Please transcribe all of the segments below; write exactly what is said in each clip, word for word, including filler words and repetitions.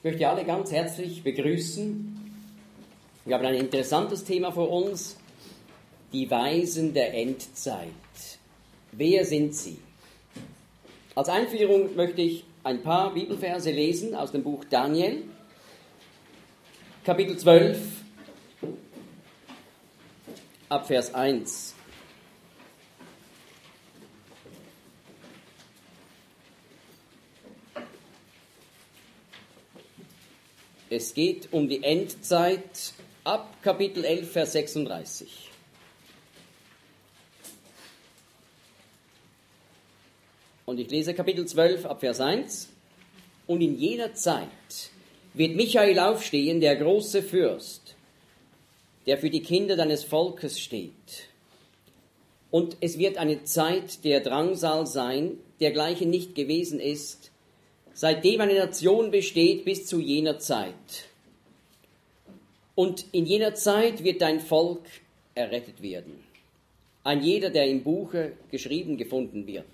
Ich möchte alle ganz herzlich begrüßen. Wir haben ein interessantes Thema vor uns, die Weisen der Endzeit. Wer sind sie? Als Einführung möchte ich ein paar Bibelverse lesen aus dem Buch Daniel, Kapitel zwölf, ab Vers eins. Es geht um die Endzeit ab Kapitel elf, Vers sechsunddreißig. Und ich lese Kapitel zwölf ab Vers eins. Und in jener Zeit wird Michael aufstehen, der große Fürst, der für die Kinder deines Volkes steht. Und es wird eine Zeit der Drangsal sein, dergleichen nicht gewesen ist, seitdem eine Nation besteht bis zu jener Zeit. Und in jener Zeit wird dein Volk errettet werden. Ein jeder, der im Buche geschrieben gefunden wird.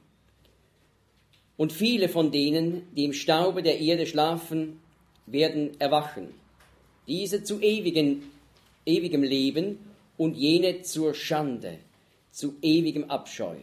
Und viele von denen, die im Staube der Erde schlafen, werden erwachen. Diese zu ewigen, ewigem Leben und jene zur Schande, zu ewigem Abscheu.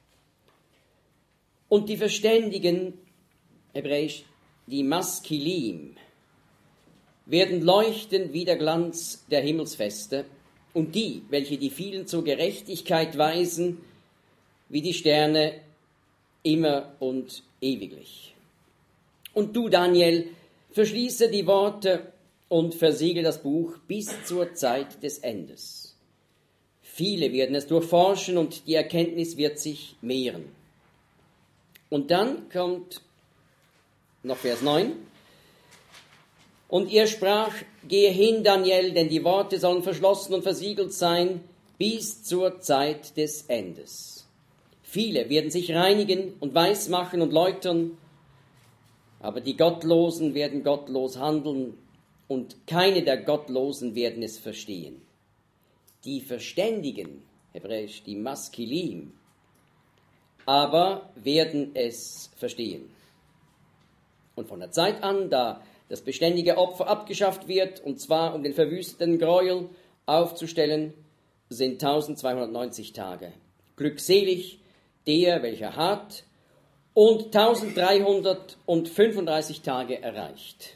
Und die Verständigen, hebräisch die Maskilim, werden leuchten wie der Glanz der Himmelsfeste, und die, welche die vielen zur Gerechtigkeit weisen, wie die Sterne immer und ewiglich. Und du, Daniel, verschließe die Worte und versiegle das Buch bis zur Zeit des Endes. Viele werden es durchforschen und die Erkenntnis wird sich mehren. Und dann kommt noch Vers neun. Und er sprach, gehe hin, Daniel, denn die Worte sollen verschlossen und versiegelt sein bis zur Zeit des Endes. Viele werden sich reinigen und weismachen und läutern, aber die Gottlosen werden gottlos handeln und keine der Gottlosen werden es verstehen. Die Verständigen, hebräisch die Maskilim, aber werden es verstehen. Und von der Zeit an, da das beständige Opfer abgeschafft wird, und zwar um den verwüsteten Gräuel aufzustellen, sind zwölfhundertneunzig Tage. Glückselig der, welcher hat, und dreizehnhundertfünfunddreißig Tage erreicht.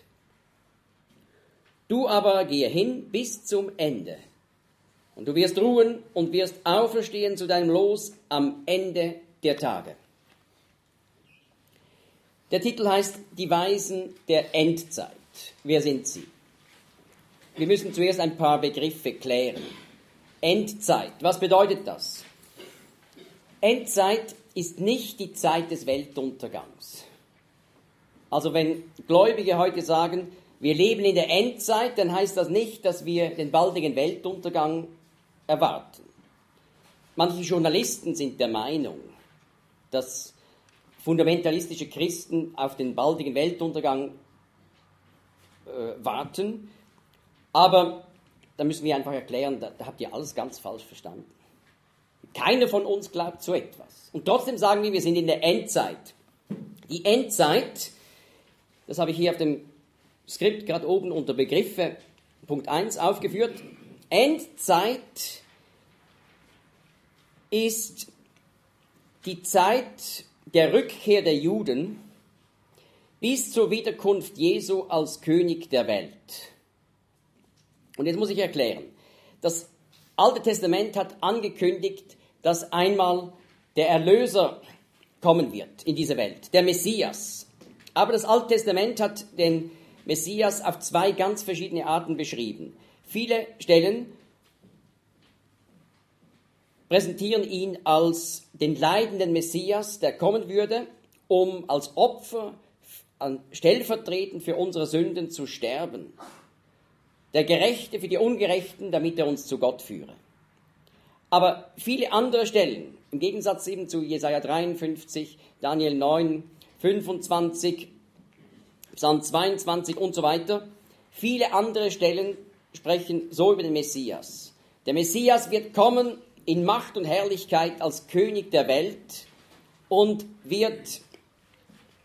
Du aber gehe hin bis zum Ende, und du wirst ruhen und wirst auferstehen zu deinem Los am Ende der Tage. Der Titel heißt Die Weisen der Endzeit. Wer sind sie? Wir müssen zuerst ein paar Begriffe klären. Endzeit, was bedeutet das? Endzeit ist nicht die Zeit des Weltuntergangs. Also wenn Gläubige heute sagen, wir leben in der Endzeit, dann heißt das nicht, dass wir den baldigen Weltuntergang erwarten. Manche Journalisten sind der Meinung, dass fundamentalistische Christen auf den baldigen Weltuntergang äh, warten. Aber da müssen wir einfach erklären, da, da habt ihr alles ganz falsch verstanden. Keiner von uns glaubt so etwas. Und trotzdem sagen wir, wir sind in der Endzeit. Die Endzeit, das habe ich hier auf dem Skript gerade oben unter Begriffe Punkt eins aufgeführt. Endzeit ist die Zeit der Rückkehr der Juden bis zur Wiederkunft Jesu als König der Welt. Und jetzt muss ich erklären, das Alte Testament hat angekündigt, dass einmal der Erlöser kommen wird in diese Welt, der Messias. Aber das Alte Testament hat den Messias auf zwei ganz verschiedene Arten beschrieben. Viele Stellen präsentieren ihn als den leidenden Messias, der kommen würde, um als Opfer stellvertretend für unsere Sünden zu sterben. Der Gerechte für die Ungerechten, damit er uns zu Gott führe. Aber viele andere Stellen, im Gegensatz eben zu Jesaja dreiundfünfzig, Daniel neun, fünfundzwanzig, Psalm zweiundzwanzig und so weiter, viele andere Stellen sprechen so über den Messias. Der Messias wird kommen in Macht und Herrlichkeit als König der Welt und wird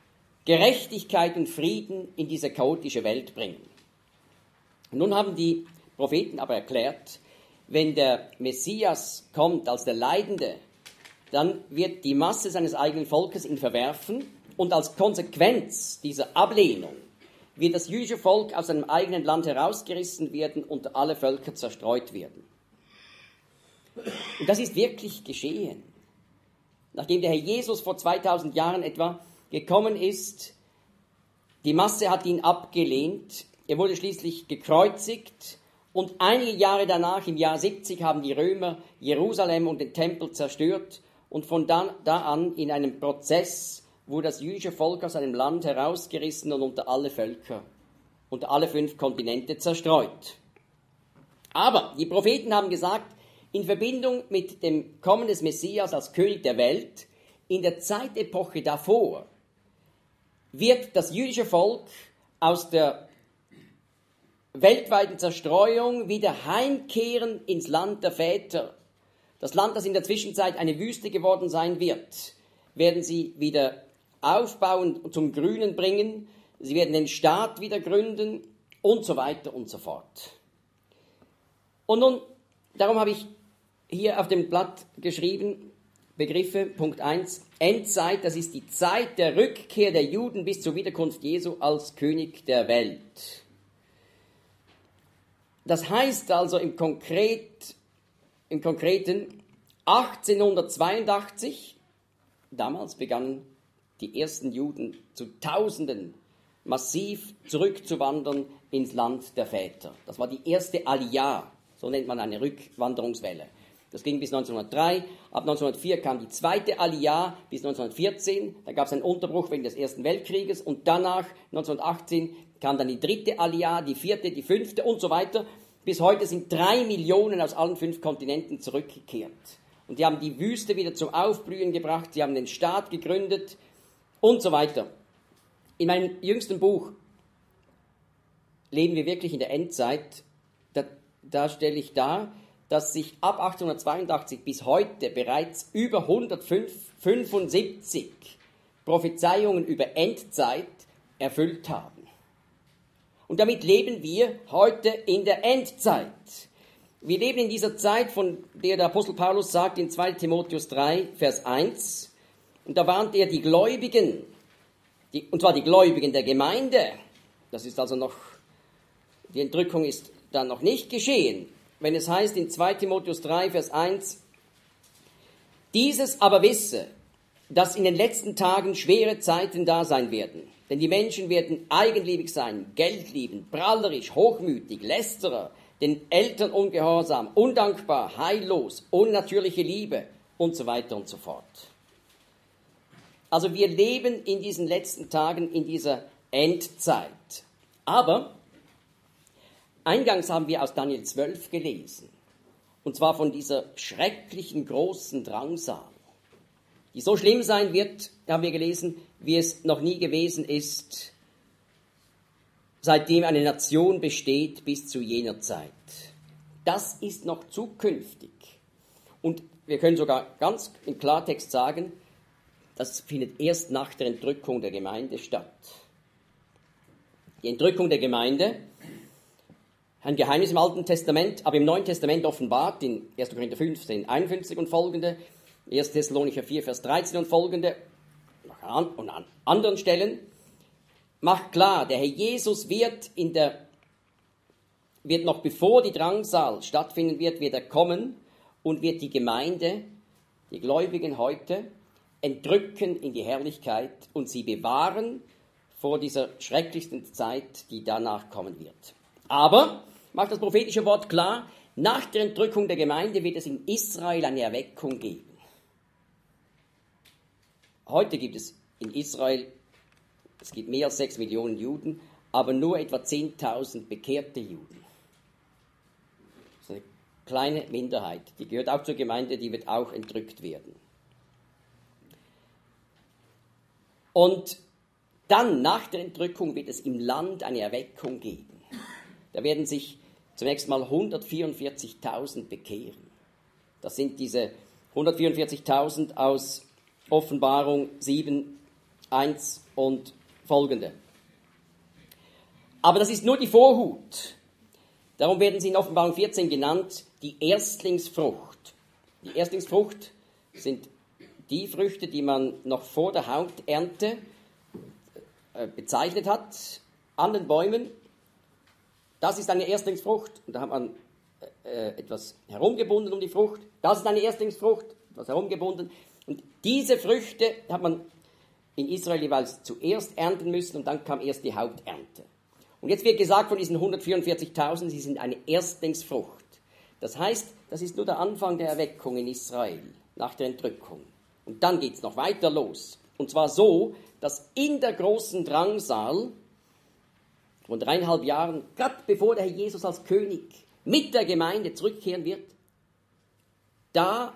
Gerechtigkeit und Frieden in diese chaotische Welt bringen. Und nun haben die Propheten aber erklärt, wenn der Messias kommt als der Leidende, dann wird die Masse seines eigenen Volkes ihn verwerfen und als Konsequenz dieser Ablehnung wird das jüdische Volk aus seinem eigenen Land herausgerissen werden und alle Völker zerstreut werden. Und das ist wirklich geschehen. Nachdem der Herr Jesus vor zweitausend Jahren etwa gekommen ist, die Masse hat ihn abgelehnt, er wurde schließlich gekreuzigt und einige Jahre danach, im Jahr siebzig, haben die Römer Jerusalem und den Tempel zerstört und von da, da an in einem Prozess wurde das jüdische Volk aus seinem Land herausgerissen und unter alle Völker, unter alle fünf Kontinente zerstreut. Aber die Propheten haben gesagt, in Verbindung mit dem Kommen des Messias als König der Welt, in der Zeitepoche davor, wird das jüdische Volk aus der weltweiten Zerstreuung wieder heimkehren ins Land der Väter. Das Land, das in der Zwischenzeit eine Wüste geworden sein wird, werden sie wieder aufbauen und zum Grünen bringen. Sie werden den Staat wieder gründen und so weiter und so fort. Und nun, darum habe ich hier auf dem Blatt geschrieben, Begriffe, Punkt eins, Endzeit, das ist die Zeit der Rückkehr der Juden bis zur Wiederkunft Jesu als König der Welt. Das heißt also im, Konkret, im Konkreten achtzehnhundertzweiundachtzig, damals begannen die ersten Juden zu Tausenden massiv zurückzuwandern ins Land der Väter. Das war die erste Aliyah, so nennt man eine Rückwanderungswelle. Das ging bis neunzehnhundertdrei, ab neunzehnhundertvier kam die zweite Aliyah bis neunzehnhundertvierzehn, da gab es einen Unterbruch wegen des Ersten Weltkrieges und danach, neunzehnhundertachtzehn, kam dann die dritte Aliyah, die vierte, die fünfte und so weiter. Bis heute sind drei Millionen aus allen fünf Kontinenten zurückgekehrt. Und die haben die Wüste wieder zum Aufblühen gebracht, sie haben den Staat gegründet und so weiter. In meinem jüngsten Buch Leben wir wirklich in der Endzeit, da, da stelle ich dar, dass sich ab achtzehnhundertzweiundachtzig bis heute bereits über hundertfünfundsiebzig Prophezeiungen über Endzeit erfüllt haben. Und damit leben wir heute in der Endzeit. Wir leben in dieser Zeit, von der der Apostel Paulus sagt in zweiter Timotheus drei, Vers eins, und da warnt er die Gläubigen, die, und zwar die Gläubigen der Gemeinde, das ist also noch, die Entrückung ist dann noch nicht geschehen, wenn es heißt in zweiter Timotheus drei, Vers eins, dieses aber wisse, dass in den letzten Tagen schwere Zeiten da sein werden. Denn die Menschen werden eigenliebig sein, geldliebend, prallerisch, hochmütig, lästerer, den Eltern ungehorsam, undankbar, heillos, unnatürliche Liebe und so weiter und so fort. Also wir leben in diesen letzten Tagen in dieser Endzeit. Aber eingangs haben wir aus Daniel zwölf gelesen, und zwar von dieser schrecklichen großen Drangsal, die so schlimm sein wird, haben wir gelesen, wie es noch nie gewesen ist, seitdem eine Nation besteht bis zu jener Zeit. Das ist noch zukünftig. Und wir können sogar ganz im Klartext sagen, das findet erst nach der Entrückung der Gemeinde statt. Die Entrückung der Gemeinde, ein Geheimnis im Alten Testament, aber im Neuen Testament offenbart, in erster Korinther fünfzehn, einundfünfzig und folgende, erster Thessalonicher vier, Vers dreizehn und folgende, und an anderen Stellen, macht klar, der Herr Jesus wird, in der, wird noch bevor die Drangsal stattfinden wird, wird er kommen und wird die Gemeinde, die Gläubigen heute, entrücken in die Herrlichkeit und sie bewahren vor dieser schrecklichsten Zeit, die danach kommen wird. Aber, macht das prophetische Wort klar, nach der Entrückung der Gemeinde wird es in Israel eine Erweckung geben. Heute gibt es in Israel, es gibt mehr als sechs Millionen Juden, aber nur etwa zehntausend bekehrte Juden. Das ist eine kleine Minderheit, die gehört auch zur Gemeinde, die wird auch entrückt werden. Und dann, nach der Entrückung, wird es im Land eine Erweckung geben. Da werden sich zunächst mal hundertvierundvierzigtausend bekehren. Das sind diese hundertvierundvierzigtausend aus Offenbarung sieben, eins und folgende. Aber das ist nur die Vorhut. Darum werden sie in Offenbarung vierzehn genannt, die Erstlingsfrucht. Die Erstlingsfrucht sind die Früchte, die man noch vor der Haupternte äh, bezeichnet hat, an den Bäumen. Das ist eine Erstlingsfrucht. Und da hat man äh, etwas herumgebunden um die Frucht. Das ist eine Erstlingsfrucht, etwas herumgebunden. Und diese Früchte hat man in Israel jeweils zuerst ernten müssen und dann kam erst die Haupternte. Und jetzt wird gesagt von diesen hundertvierundvierzigtausend, sie sind eine Erstlingsfrucht. Das heißt, das ist nur der Anfang der Erweckung in Israel, nach der Entrückung. Und dann geht es noch weiter los. Und zwar so, dass in der großen Drangsal von dreieinhalb Jahren, gerade bevor der Herr Jesus als König mit der Gemeinde zurückkehren wird, da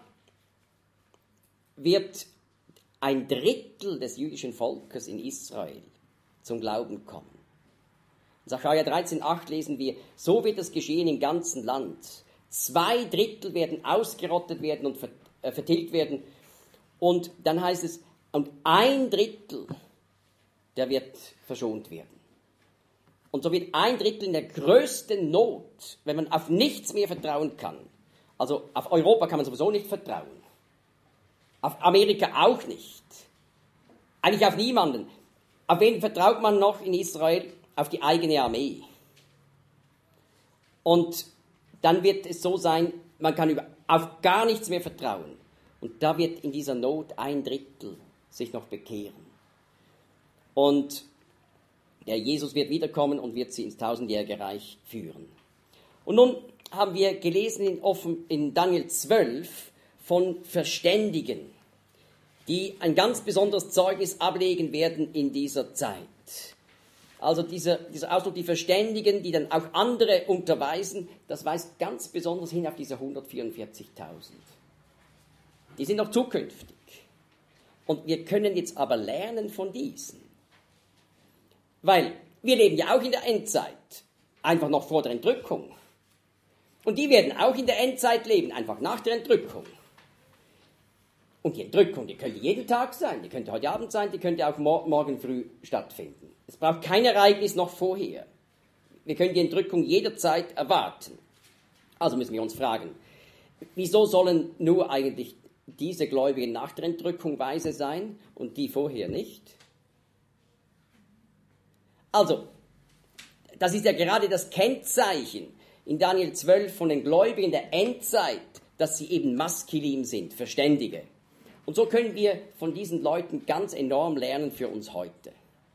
wird ein Drittel des jüdischen Volkes in Israel zum Glauben kommen. In Sacharja dreizehn acht lesen wir, so wird es geschehen im ganzen Land. Zwei Drittel werden ausgerottet werden und vertilgt werden. Und dann heißt es, und ein Drittel, der wird verschont werden. Und so wird ein Drittel in der größten Not, wenn man auf nichts mehr vertrauen kann. Also auf Europa kann man sowieso nicht vertrauen. Auf Amerika auch nicht. Eigentlich auf niemanden. Auf wen vertraut man noch in Israel? Auf die eigene Armee. Und dann wird es so sein, man kann über, auf gar nichts mehr vertrauen. Und da wird in dieser Not ein Drittel sich noch bekehren. Und der Jesus wird wiederkommen und wird sie ins tausendjährige Reich führen. Und nun haben wir gelesen in, Offen, in Daniel zwölf von Verständigen, die ein ganz besonderes Zeugnis ablegen werden in dieser Zeit. Also dieser, dieser Ausdruck, die Verständigen, die dann auch andere unterweisen, das weist ganz besonders hin auf diese hundertvierundvierzigtausend. Die sind noch zukünftig. Und wir können jetzt aber lernen von diesen. Weil wir leben ja auch in der Endzeit, einfach noch vor der Entrückung. Und die werden auch in der Endzeit leben, einfach nach der Entrückung. Und die Entrückung, die könnte jeden Tag sein, die könnte heute Abend sein, die könnte auch mor- morgen früh stattfinden. Es braucht kein Ereignis noch vorher. Wir können die Entrückung jederzeit erwarten. Also müssen wir uns fragen, wieso sollen nur eigentlich diese Gläubigen nach der Entrückung weise sein und die vorher nicht? Also, das ist ja gerade das Kennzeichen in Daniel zwölf von den Gläubigen der Endzeit, dass sie eben Maskilim sind, Verständige. Und so können wir von diesen Leuten ganz enorm lernen für uns heute.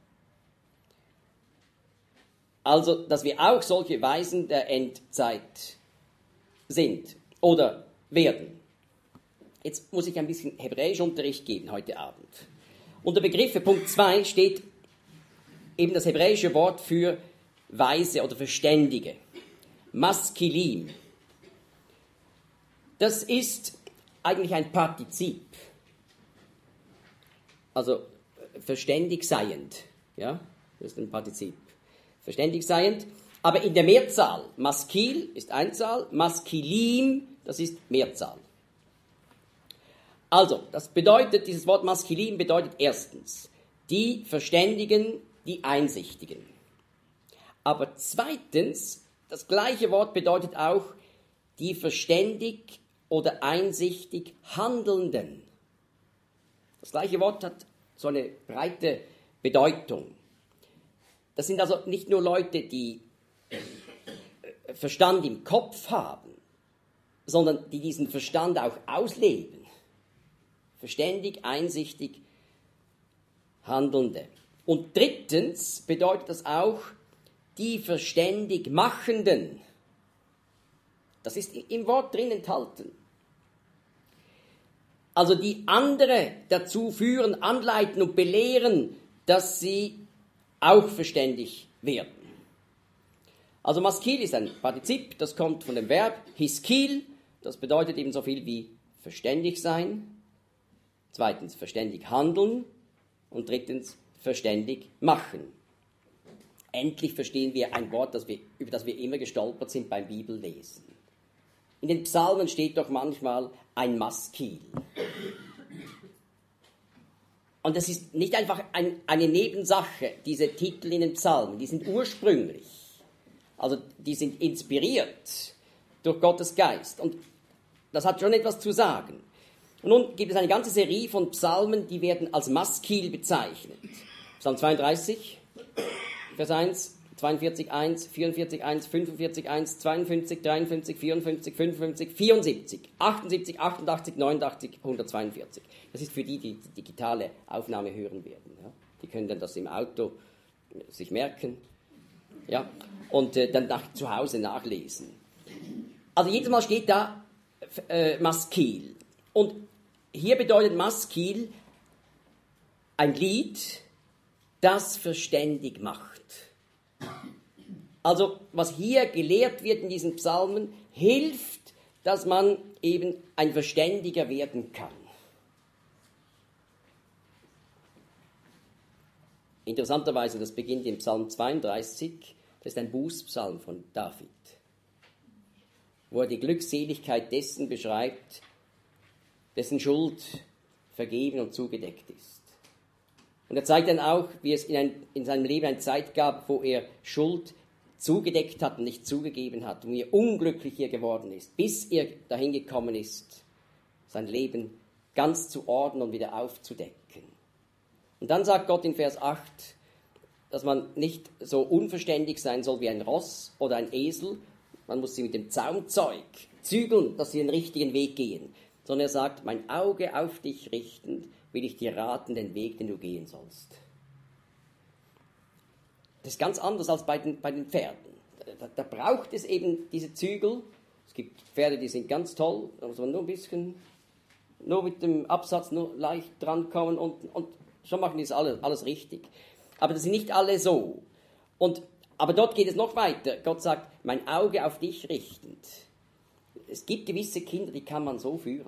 Also, dass wir auch solche Weisen der Endzeit sind oder werden. Jetzt muss ich ein bisschen Hebräischunterricht geben heute Abend. Unter Begriffe Punkt zwei steht eben das hebräische Wort für Weise oder Verständige. Maskilim. Das ist eigentlich ein Partizip. Also verständig seiend. Ja, das ist ein Partizip. Verständig seiend. Aber in der Mehrzahl. Maskil ist Einzahl, Maskilim, das ist Mehrzahl. Also, das bedeutet, dieses Wort Maskilim bedeutet erstens, die Verständigen, die Einsichtigen. Aber zweitens, das gleiche Wort bedeutet auch, die verständig oder einsichtig Handelnden. Das gleiche Wort hat so eine breite Bedeutung. Das sind also nicht nur Leute, die Verstand im Kopf haben, sondern die diesen Verstand auch ausleben. Verständig, einsichtig Handelnde. Und drittens bedeutet das auch die verständig Machenden. Das ist im Wort drin enthalten. Also die andere dazu führen, anleiten und belehren, dass sie auch verständig werden. Also Maskil ist ein Partizip, das kommt von dem Verb hiskil, das bedeutet eben so viel wie verständig sein. Zweitens verständig handeln und drittens verständig machen. Endlich verstehen wir ein Wort, das wir, über das wir immer gestolpert sind beim Bibellesen. In den Psalmen steht doch manchmal ein Maskil. Und das ist nicht einfach ein, eine Nebensache, diese Titel in den Psalmen, die sind ursprünglich, also die sind inspiriert durch Gottes Geist. Und das hat schon etwas zu sagen. Und nun gibt es eine ganze Serie von Psalmen, die werden als Maskil bezeichnet. Psalm zweiunddreißig, Vers eins, zweiundvierzig, eins, vierundvierzig, eins, fünfundvierzig, eins, zweiundfünfzig, dreiundfünfzig, vierundfünfzig, fünfundfünfzig, vierundsiebzig, achtundsiebzig, achtundachtzig, neunundachtzig, hundertzweiundvierzig. Das ist für die, die die digitale Aufnahme hören werden. Ja. Die können dann das im Auto sich merken, ja, und äh, dann nach, zu Hause nachlesen. Also jedes Mal steht da äh, Maskil. Und hier bedeutet Maskil ein Lied, das verständig macht. Also was hier gelehrt wird in diesen Psalmen, hilft, dass man eben ein Verständiger werden kann. Interessanterweise, das beginnt im Psalm zweiunddreißig, das ist ein Bußpsalm von David, wo er die Glückseligkeit dessen beschreibt, dessen Schuld vergeben und zugedeckt ist. Und er zeigt dann auch, wie es in, ein, in seinem Leben eine Zeit gab, wo er Schuld zugedeckt hat und nicht zugegeben hat und wie er unglücklicher geworden ist, bis er dahin gekommen ist, sein Leben ganz zu ordnen und wieder aufzudecken. Und dann sagt Gott in Vers acht, dass man nicht so unverständig sein soll wie ein Ross oder ein Esel. Man muss sie mit dem Zaumzeug zügeln, dass sie den richtigen Weg gehen. Sondern er sagt, mein Auge auf dich richtend, will ich dir raten, den Weg, den du gehen sollst. Das ist ganz anders als bei den, bei den Pferden. Da, da braucht es eben diese Zügel. Es gibt Pferde, die sind ganz toll, da muss man nur ein bisschen, nur mit dem Absatz nur leicht drankommen und, und schon machen die das alles, alles richtig. Aber das sind nicht alle so. Und, aber dort geht es noch weiter. Gott sagt, mein Auge auf dich richtend. Es gibt gewisse Kinder, die kann man so führen.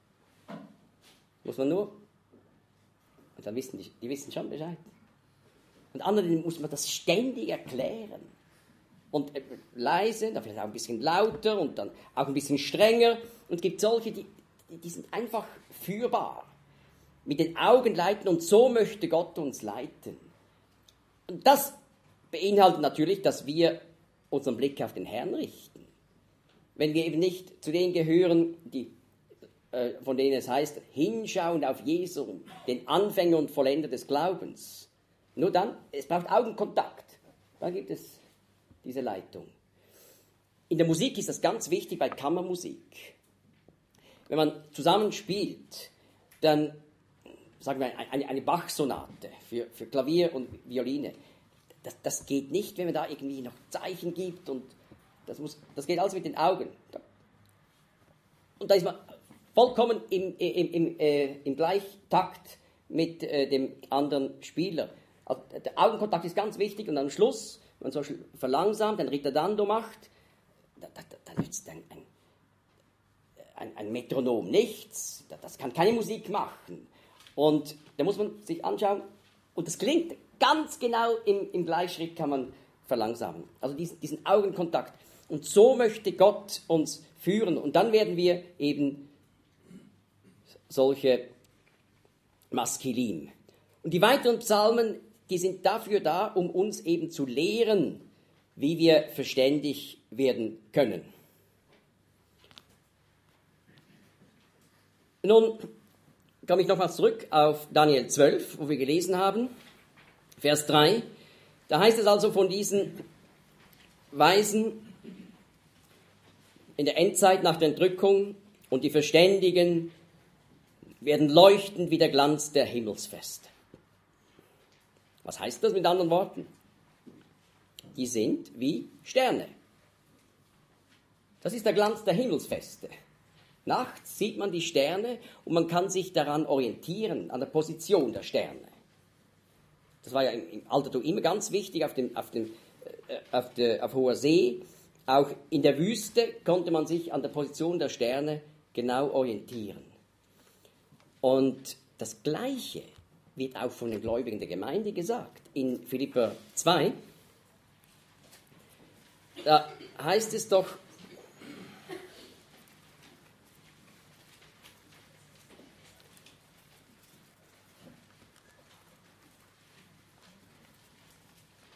Muss man nur, und dann wissen die, die wissen schon Bescheid. Und anderen muss man das ständig erklären. Und äh, leise, dann vielleicht auch ein bisschen lauter und dann auch ein bisschen strenger. Und es gibt solche, die, die sind einfach führbar. Mit den Augen leiten und so möchte Gott uns leiten. Und das beinhaltet natürlich, dass wir unseren Blick auf den Herrn richten. Wenn wir eben nicht zu denen gehören, die, äh, von denen es heißt, hinschauen auf Jesus, den Anfänger und Vollender des Glaubens. Nur dann, es braucht Augenkontakt. Dann gibt es diese Leitung. In der Musik ist das ganz wichtig, bei Kammermusik. Wenn man zusammen spielt, dann, sagen wir, eine, eine Bach-Sonate für, für Klavier und Violine. Das, das geht nicht, wenn man da irgendwie noch Zeichen gibt und das, muss, das geht alles mit den Augen. Und da ist man vollkommen im, im, im, äh, im Gleichtakt mit äh, dem anderen Spieler. Also der Augenkontakt ist ganz wichtig und am Schluss, wenn man zum Beispiel verlangsamt, ein Ritardando macht, da, da, da nützt ein, ein, ein, ein Metronom nichts, das kann keine Musik machen. Und da muss man sich anschauen, und das klingt ganz genau im, im Gleichschritt, kann man verlangsamen. Also diesen, diesen Augenkontakt. Und so möchte Gott uns führen. Und dann werden wir eben solche Maskilim. Und die weiteren Psalmen, die sind dafür da, um uns eben zu lehren, wie wir verständig werden können. Nun komme ich nochmals zurück auf Daniel zwölf, wo wir gelesen haben, Vers drei. Da heißt es also von diesen Weisen in der Endzeit nach der Entrückung, und die Verständigen werden leuchten wie der Glanz der Himmelsfeste. Was heißt das mit anderen Worten? Die sind wie Sterne. Das ist der Glanz der Himmelsfeste. Nachts sieht man die Sterne und man kann sich daran orientieren, an der Position der Sterne. Das war ja im Altertum immer ganz wichtig auf, dem, auf, dem, äh, auf, der, auf hoher See. Auch in der Wüste konnte man sich an der Position der Sterne genau orientieren. Und das Gleiche wird auch von den Gläubigen der Gemeinde gesagt. In Philipper zwei, da heißt es doch,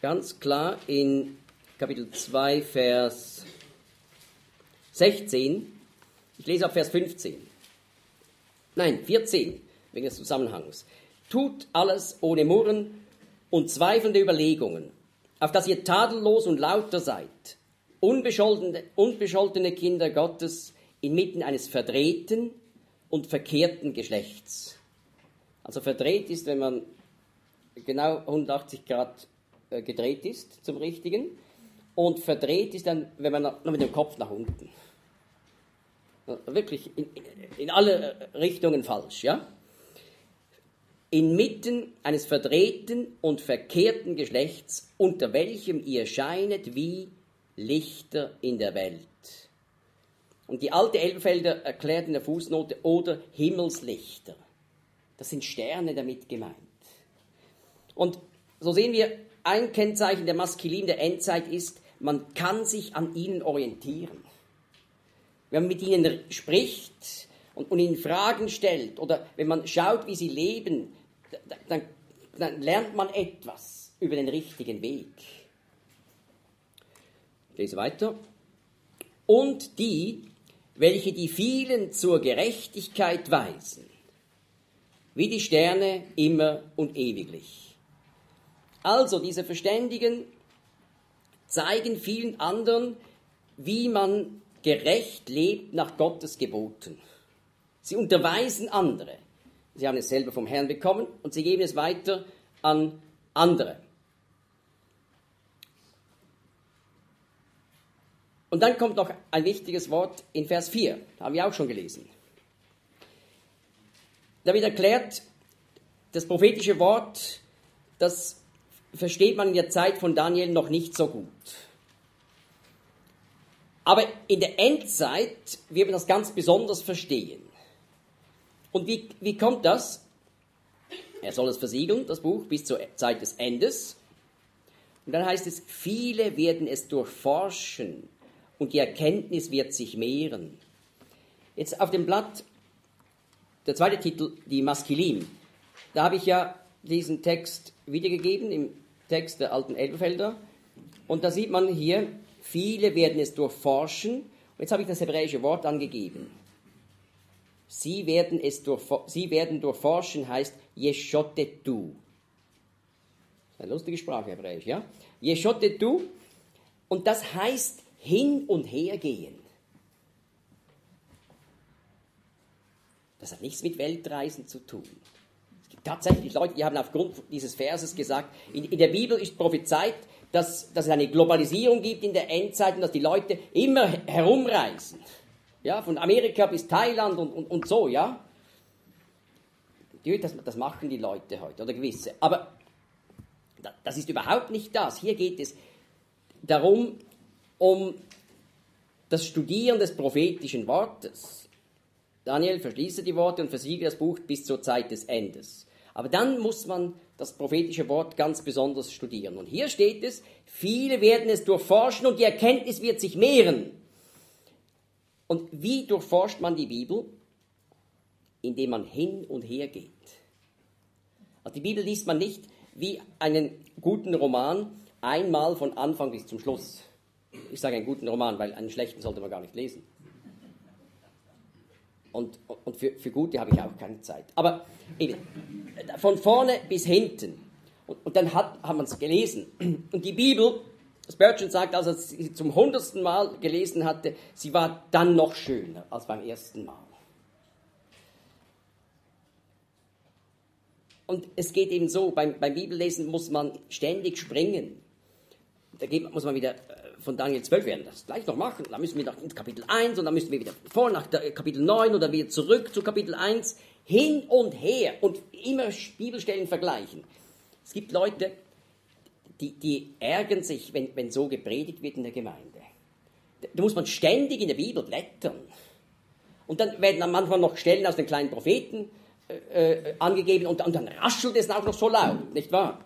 ganz klar in Kapitel zwei, Vers sechzehn. Ich lese ab Vers fünfzehn. Nein, vierzehn, wegen des Zusammenhangs. Tut alles ohne Murren und zweifelnde Überlegungen, auf dass ihr tadellos und lauter seid, unbescholtene, unbescholtene Kinder Gottes inmitten eines verdrehten und verkehrten Geschlechts. Also verdreht ist, wenn man genau hundertachtzig Grad äh, gedreht ist zum Richtigen, und verdreht ist dann, wenn man noch mit dem Kopf nach unten. Wirklich in, in alle Richtungen falsch, ja? Inmitten eines verdrehten und verkehrten Geschlechts, unter welchem ihr scheinet wie Lichter in der Welt. Und die alte Elberfelder erklärt in der Fußnote, oder Himmelslichter. Das sind Sterne damit gemeint. Und so sehen wir, ein Kennzeichen der Maskilim der Endzeit ist, man kann sich an ihnen orientieren. Wenn man mit ihnen spricht und, und ihnen Fragen stellt oder wenn man schaut, wie sie leben, dann, dann lernt man etwas über den richtigen Weg. Ich lese weiter. Und die, welche die vielen zur Gerechtigkeit weisen, wie die Sterne immer und ewiglich. Also diese Verständigen zeigen vielen anderen, wie man gerecht lebt nach Gottes Geboten. Sie unterweisen andere. Sie haben es selber vom Herrn bekommen und sie geben es weiter an andere. Und dann kommt noch ein wichtiges Wort in Vers vier, haben wir auch schon gelesen. Da wird erklärt, das prophetische Wort, das versteht man in der Zeit von Daniel noch nicht so gut. Aber in der Endzeit wird man das ganz besonders verstehen. Und wie, wie kommt das? Er soll es versiegeln, das Buch, bis zur Zeit des Endes. Und dann heißt es, viele werden es durchforschen und die Erkenntnis wird sich mehren. Jetzt auf dem Blatt, der zweite Titel, die Maskilim. Da habe ich ja diesen Text wiedergegeben, im Text der alten Elberfelder. Und da sieht man hier, viele werden es durchforschen. Und jetzt habe ich das hebräische Wort angegeben. Sie werden es durch, sie werden durchforschen, heißt Yeshotetu. Eine lustige Sprache, Hebräisch, ja? Yeshotetu. Und das heißt hin und her gehen. Das hat nichts mit Weltreisen zu tun. Es gibt tatsächlich Leute, die haben aufgrund dieses Verses gesagt, in, in der Bibel ist prophezeit, dass, dass es eine Globalisierung gibt in der Endzeit und dass die Leute immer herumreisen. Ja, von Amerika bis Thailand und, und, und so, ja. Das, das machen die Leute heute, oder gewisse. Aber das ist überhaupt nicht das. Hier geht es darum, um das Studieren des prophetischen Wortes. Daniel, verschließe die Worte und versiegle das Buch bis zur Zeit des Endes. Aber dann muss man das prophetische Wort ganz besonders studieren. Und hier steht es, viele werden es durchforschen und die Erkenntnis wird sich mehren. Und wie durchforscht man die Bibel? Indem man hin und her geht. Also die Bibel liest man nicht wie einen guten Roman einmal von Anfang bis zum Schluss. Ich sage einen guten Roman, weil einen schlechten sollte man gar nicht lesen. Und, und für, für gute habe ich auch keine Zeit. Aber eben, von vorne bis hinten. Und, und dann hat, hat man es gelesen. Und die Bibel, Spurgeon sagt, als er sie zum hundertsten Mal gelesen hatte, sie war dann noch schöner als beim ersten Mal. Und es geht eben so, beim, beim Bibellesen muss man ständig springen. Da geht, muss man wieder von Daniel zwölf werden, das gleich noch machen. Dann müssen wir nach Kapitel eins und dann müssen wir wieder vor nach Kapitel neun oder wieder zurück zu Kapitel eins. Hin und her und immer Bibelstellen vergleichen. Es gibt Leute, die, die ärgern sich, wenn, wenn so gepredigt wird in der Gemeinde. Da muss man ständig in der Bibel blättern. Und dann werden am Anfang noch Stellen aus den kleinen Propheten äh, äh, angegeben und, und dann raschelt es auch noch so laut, nicht wahr?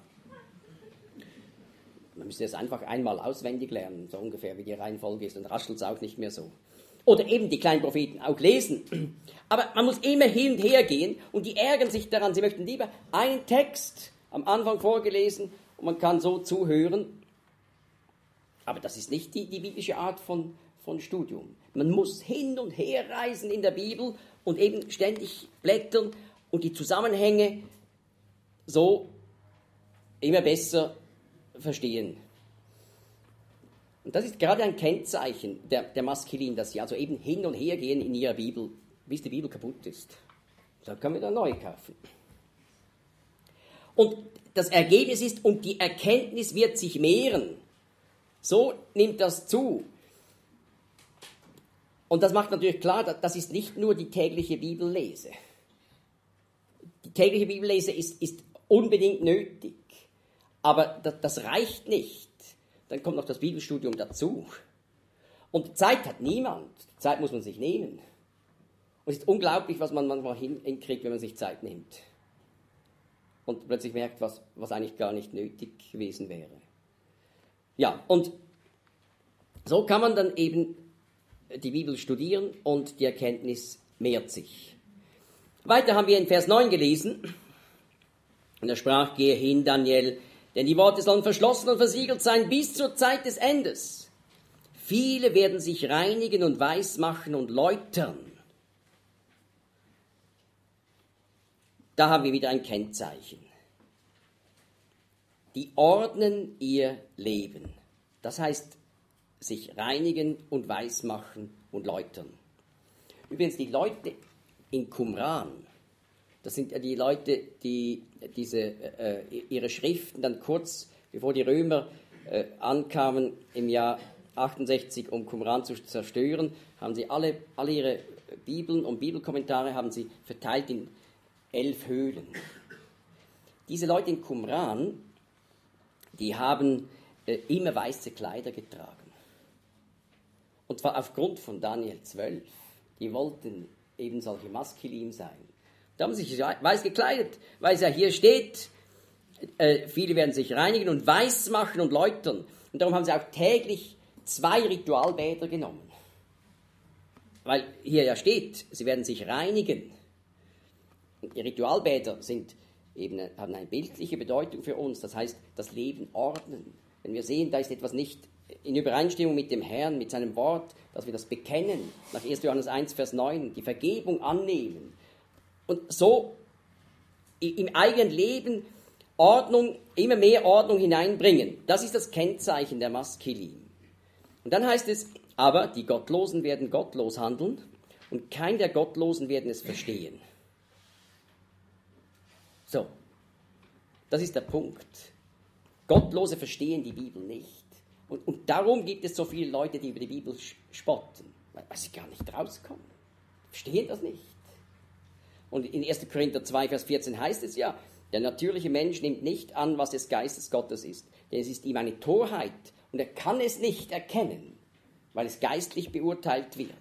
Man müsste es einfach einmal auswendig lernen, so ungefähr wie die Reihenfolge ist, dann raschelt es auch nicht mehr so. Oder eben die kleinen Propheten auch lesen. Aber man muss immer hin und her gehen und die ärgern sich daran, sie möchten lieber einen Text am Anfang vorgelesen und man kann so zuhören. Aber das ist nicht die, die biblische Art von, von Studium. Man muss hin und her reisen in der Bibel und eben ständig blättern und die Zusammenhänge so immer besser verstehen. Und das ist gerade ein Kennzeichen der, der Maskilin, dass sie also eben hin und her gehen in ihrer Bibel, bis die Bibel kaputt ist. Dann können wir dann neu kaufen. Und das Ergebnis ist, und die Erkenntnis wird sich mehren. So nimmt das zu. Und das macht natürlich klar, das ist nicht nur die tägliche Bibellese. Die tägliche Bibellese ist, ist unbedingt nötig, aber das, das reicht nicht. Dann kommt noch das Bibelstudium dazu. Und Zeit hat niemand. Zeit muss man sich nehmen. Und es ist unglaublich, was man manchmal hinkriegt, wenn man sich Zeit nimmt. Und plötzlich merkt, was, was eigentlich gar nicht nötig gewesen wäre. Ja, und so kann man dann eben die Bibel studieren und die Erkenntnis mehrt sich. Weiter haben wir in Vers neun gelesen. Und er sprach, gehe hin, Daniel, denn die Worte sollen verschlossen und versiegelt sein bis zur Zeit des Endes. Viele werden sich reinigen und weismachen und läutern. Da haben wir wieder ein Kennzeichen. Die ordnen ihr Leben. Das heißt, sich reinigen und weismachen und läutern. Übrigens, die Leute in Qumran, das sind ja die Leute, die diese, äh, ihre Schriften dann kurz, bevor die Römer äh, ankamen, im Jahr achtundsechzig, um Qumran zu zerstören, haben sie alle, alle ihre Bibeln und Bibelkommentare haben sie verteilt in elf Höhlen. Diese Leute in Qumran, die haben äh, immer weiße Kleider getragen. Und zwar aufgrund von Daniel zwölf. Die wollten eben solche Maskilim sein. Da haben sie sich weiß gekleidet, weil es ja hier steht, äh, viele werden sich reinigen und weiß machen und läutern. Und darum haben sie auch täglich zwei Ritualbäder genommen. Weil hier ja steht, sie werden sich reinigen. Und die Ritualbäder sind eben, haben eine bildliche Bedeutung für uns. Das heißt, das Leben ordnen. Wenn wir sehen, da ist etwas nicht in Übereinstimmung mit dem Herrn, mit seinem Wort, dass wir das bekennen, nach erster Johannes eins, Vers neun, die Vergebung annehmen und so im eigenen Leben Ordnung, immer mehr Ordnung hineinbringen. Das ist das Kennzeichen der Maskilim. Und dann heißt es, aber die Gottlosen werden gottlos handeln und kein der Gottlosen werden es verstehen. So, das ist der Punkt. Gottlose verstehen die Bibel nicht. Und, und darum gibt es so viele Leute, die über die Bibel spotten, weil, weil sie gar nicht rauskommen. Verstehen das nicht. Und in erster Korinther zwei, Vers vierzehn heißt es ja, der natürliche Mensch nimmt nicht an, was des Geistes Gottes ist, denn es ist ihm eine Torheit und er kann es nicht erkennen, weil es geistlich beurteilt wird.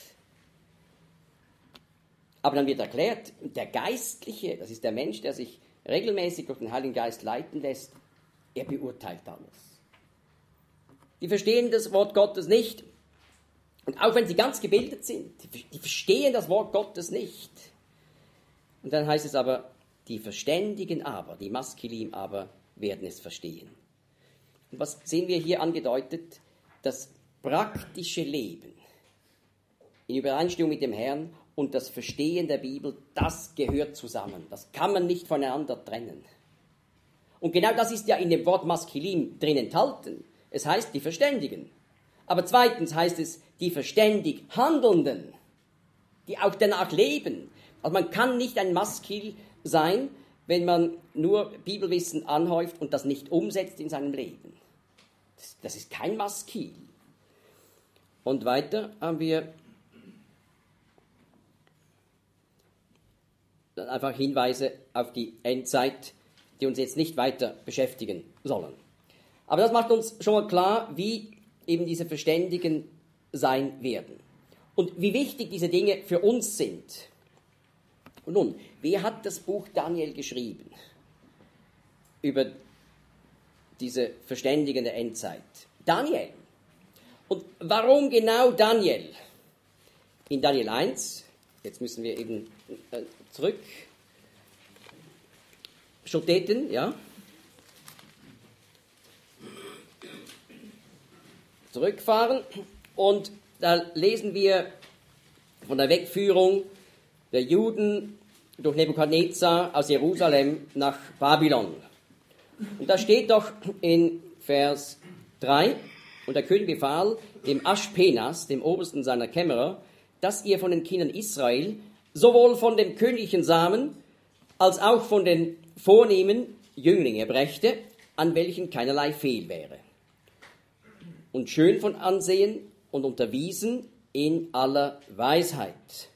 Aber dann wird erklärt, der Geistliche, das ist der Mensch, der sich regelmäßig durch den Heiligen Geist leiten lässt, er beurteilt alles. Die verstehen das Wort Gottes nicht. Und auch wenn sie ganz gebildet sind, die verstehen das Wort Gottes nicht. Und dann heißt es aber, die Verständigen aber, die Maskilim aber, werden es verstehen. Und was sehen wir hier angedeutet? Das praktische Leben in Übereinstimmung mit dem Herrn und das Verstehen der Bibel, das gehört zusammen. Das kann man nicht voneinander trennen. Und genau das ist ja in dem Wort Maskilim drin enthalten. Es heißt die Verständigen. Aber zweitens heißt es die verständig Handelnden, die auch danach leben. Also man kann nicht ein Maskil sein, wenn man nur Bibelwissen anhäuft und das nicht umsetzt in seinem Leben. Das, das ist kein Maskil. Und weiter haben wir dann einfach Hinweise auf die Endzeit, die uns jetzt nicht weiter beschäftigen sollen. Aber das macht uns schon mal klar, wie eben diese Verständigen sein werden. Und wie wichtig diese Dinge für uns sind. Und nun, wer hat das Buch Daniel geschrieben? Über diese Verständigen der Endzeit. Daniel. Und warum genau Daniel? In Daniel eins, jetzt müssen wir eben äh, zurück, Schotteten, ja. zurückfahren und da lesen wir von der Wegführung der Juden durch Nebukadnezar aus Jerusalem nach Babylon. Und da steht doch in Vers drei, und der König befahl dem Aschpenas, dem Obersten seiner Kämmerer, dass ihr von den Kindern Israel sowohl von dem königlichen Samen als auch von den vornehmen Jünglinge brächte, an welchen keinerlei Fehl wäre. Und schön von Ansehen und unterwiesen in aller Weisheit.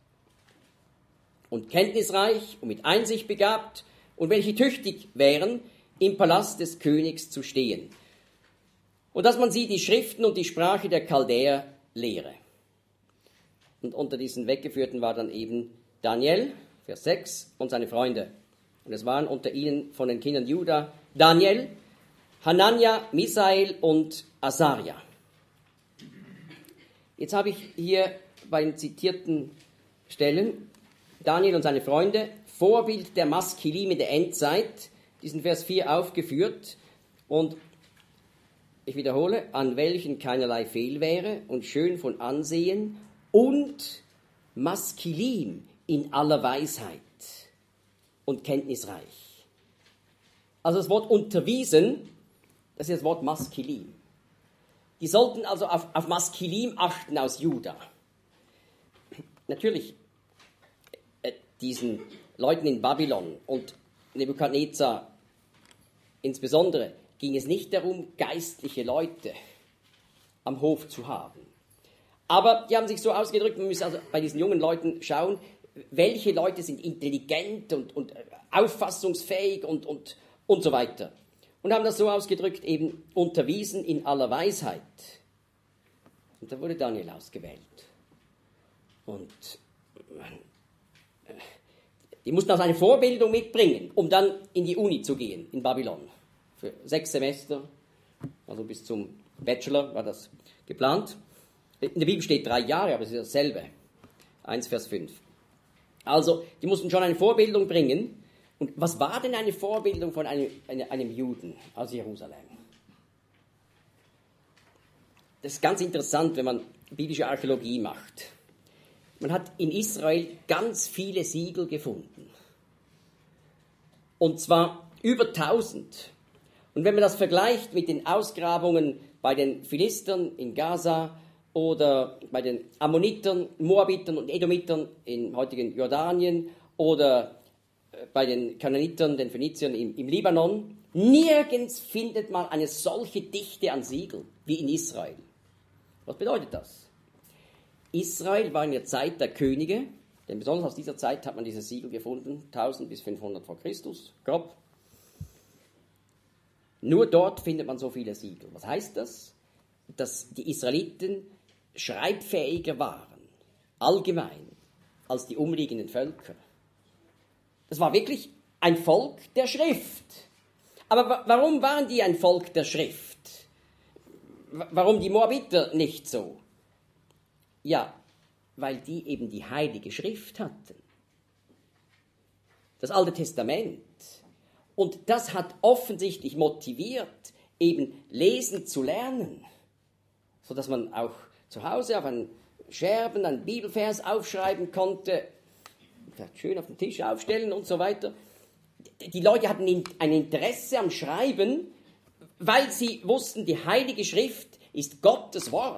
Und kenntnisreich und mit Einsicht begabt und welche tüchtig wären, im Palast des Königs zu stehen. Und dass man sie die Schriften und die Sprache der Chaldäer lehre. Und unter diesen Weggeführten war dann eben Daniel, Vers sechs, und seine Freunde. Und es waren unter ihnen von den Kindern Juda Daniel, Hanania, Misael und Asaria. Jetzt habe ich hier bei den zitierten Stellen Daniel und seine Freunde, Vorbild der Maskilim in der Endzeit, diesen Vers vier aufgeführt. Und ich wiederhole, an welchen keinerlei Fehl wäre und schön von Ansehen und Maskilim in aller Weisheit und kenntnisreich. Also das Wort unterwiesen, das ist das Wort Maskilim. Die sollten also auf, auf Maskilim achten aus Juda. Natürlich, äh, diesen Leuten in Babylon und Nebukadnezar insbesondere ging es nicht darum, geistliche Leute am Hof zu haben. Aber die haben sich so ausgedrückt, man muss also bei diesen jungen Leuten schauen, welche Leute sind intelligent und, und auffassungsfähig und, und, und so weiter. Und haben das so ausgedrückt, eben unterwiesen in aller Weisheit. Und da wurde Daniel ausgewählt. Und die mussten also eine Vorbildung mitbringen, um dann in die Uni zu gehen, in Babylon. Für sechs Semester, also bis zum Bachelor war das geplant. In der Bibel steht drei Jahre, aber es ist dasselbe. eins Vers fünf. Also, die mussten schon eine Vorbildung bringen. Und was war denn eine Vorbildung von einem, einem Juden aus Jerusalem? Das ist ganz interessant, wenn man biblische Archäologie macht. Man hat in Israel ganz viele Siegel gefunden. Und zwar über tausend. Und wenn man das vergleicht mit den Ausgrabungen bei den Philistern in Gaza oder bei den Ammonitern, Moabitern und Edomitern im heutigen Jordanien oder bei den Kanaanitern, den Phöniziern im, im Libanon, nirgends findet man eine solche Dichte an Siegel wie in Israel. Was bedeutet das? Israel war in der Zeit der Könige, denn besonders aus dieser Zeit hat man diese Siegel gefunden, tausend bis fünfhundert vor Christus, grob. Nur dort findet man so viele Siegel. Was heißt das? Dass die Israeliten schreibfähiger waren, allgemein, als die umliegenden Völker. Das war wirklich ein Volk der Schrift. Aber wa- warum waren die ein Volk der Schrift? W- warum die Moabiter nicht so? Ja, weil die eben die Heilige Schrift hatten. Das Alte Testament. Und das hat offensichtlich motiviert, eben lesen zu lernen, sodass man auch zu Hause auf einen Scherben einen Bibelvers aufschreiben konnte, schön auf den Tisch aufstellen und so weiter. Die Leute hatten ein Interesse am Schreiben, weil sie wussten, die Heilige Schrift ist Gottes Wort.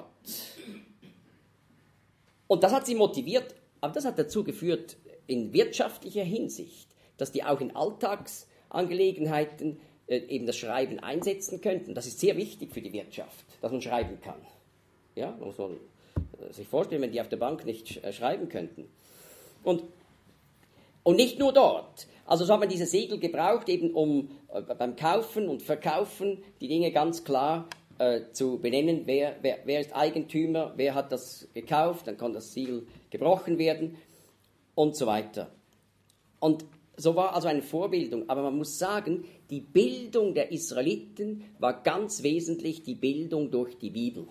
Und das hat sie motiviert, aber das hat dazu geführt, in wirtschaftlicher Hinsicht, dass die auch in Alltagsangelegenheiten äh, eben das Schreiben einsetzen könnten. Das ist sehr wichtig für die Wirtschaft, dass man schreiben kann. Ja, man muss man sich vorstellen, wenn die auf der Bank nicht sch- äh, schreiben könnten. Und, und nicht nur dort. Also so hat man diese Segel gebraucht, eben um äh, beim Kaufen und Verkaufen die Dinge ganz klar äh, zu benennen, wer, wer, wer ist Eigentümer, wer hat das gekauft, dann kann das Siegel gebrochen werden und so weiter. Und so war also eine Vorbildung. Aber man muss sagen, die Bildung der Israeliten war ganz wesentlich die Bildung durch die Bibel.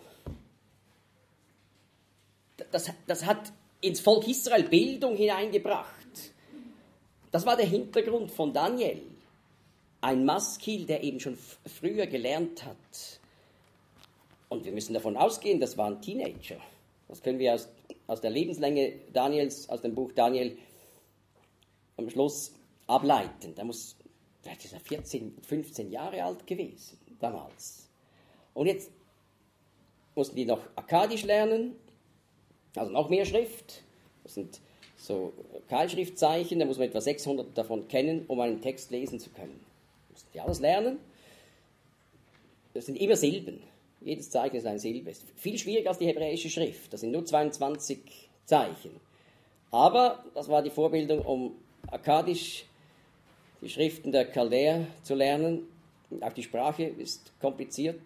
Das, das hat ins Volk Israel Bildung hineingebracht. Das war der Hintergrund von Daniel. Ein Maskil, der eben schon f- früher gelernt hat. Und wir müssen davon ausgehen, das waren Teenager. Das können wir aus, aus der Lebenslänge Daniels, aus dem Buch Daniel am Schluss ableiten. Da muss, vielleicht ist er vierzehn, fünfzehn Jahre alt gewesen, damals. Und jetzt mussten die noch Akkadisch lernen, also noch mehr Schrift. Das sind so Keilschriftzeichen, da muss man etwa sechshundert davon kennen, um einen Text lesen zu können. Das mussten die alles lernen. Das sind immer Silben. Jedes Zeichen ist eine Silbe. Ist viel schwieriger als die hebräische Schrift. Das sind nur zweiundzwanzig Zeichen. Aber das war die Vorbildung, um Akkadisch, die Schriften der Chaldäer zu lernen. Auch die Sprache ist kompliziert.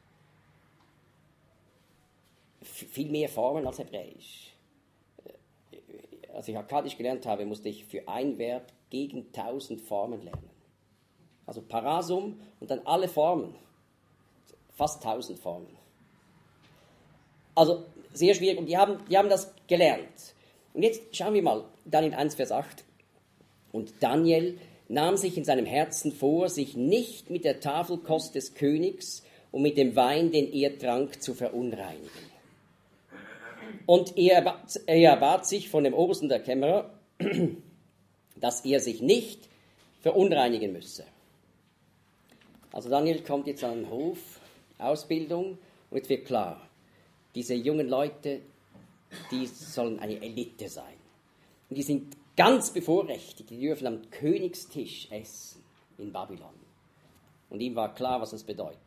Viel mehr Formen als Hebräisch. Als ich Akkadisch gelernt habe, musste ich für ein Verb gegen tausend Formen lernen. Also Parasum und dann alle Formen. Fast tausend Formen. Also sehr schwierig. Und die haben, die haben das gelernt. Und jetzt schauen wir mal, Daniel eins, Vers acht. Und Daniel nahm sich in seinem Herzen vor, sich nicht mit der Tafelkost des Königs und mit dem Wein, den er trank, zu verunreinigen. Und er erbat, er erbat sich von dem Obersten der Kämmerer, dass er sich nicht verunreinigen müsse. Also Daniel kommt jetzt an den Hof, Ausbildung, und jetzt wird klar, diese jungen Leute, die sollen eine Elite sein. Und die sind ganz bevorrechtigt, die dürfen am Königstisch essen in Babylon. Und ihm war klar, was das bedeutet.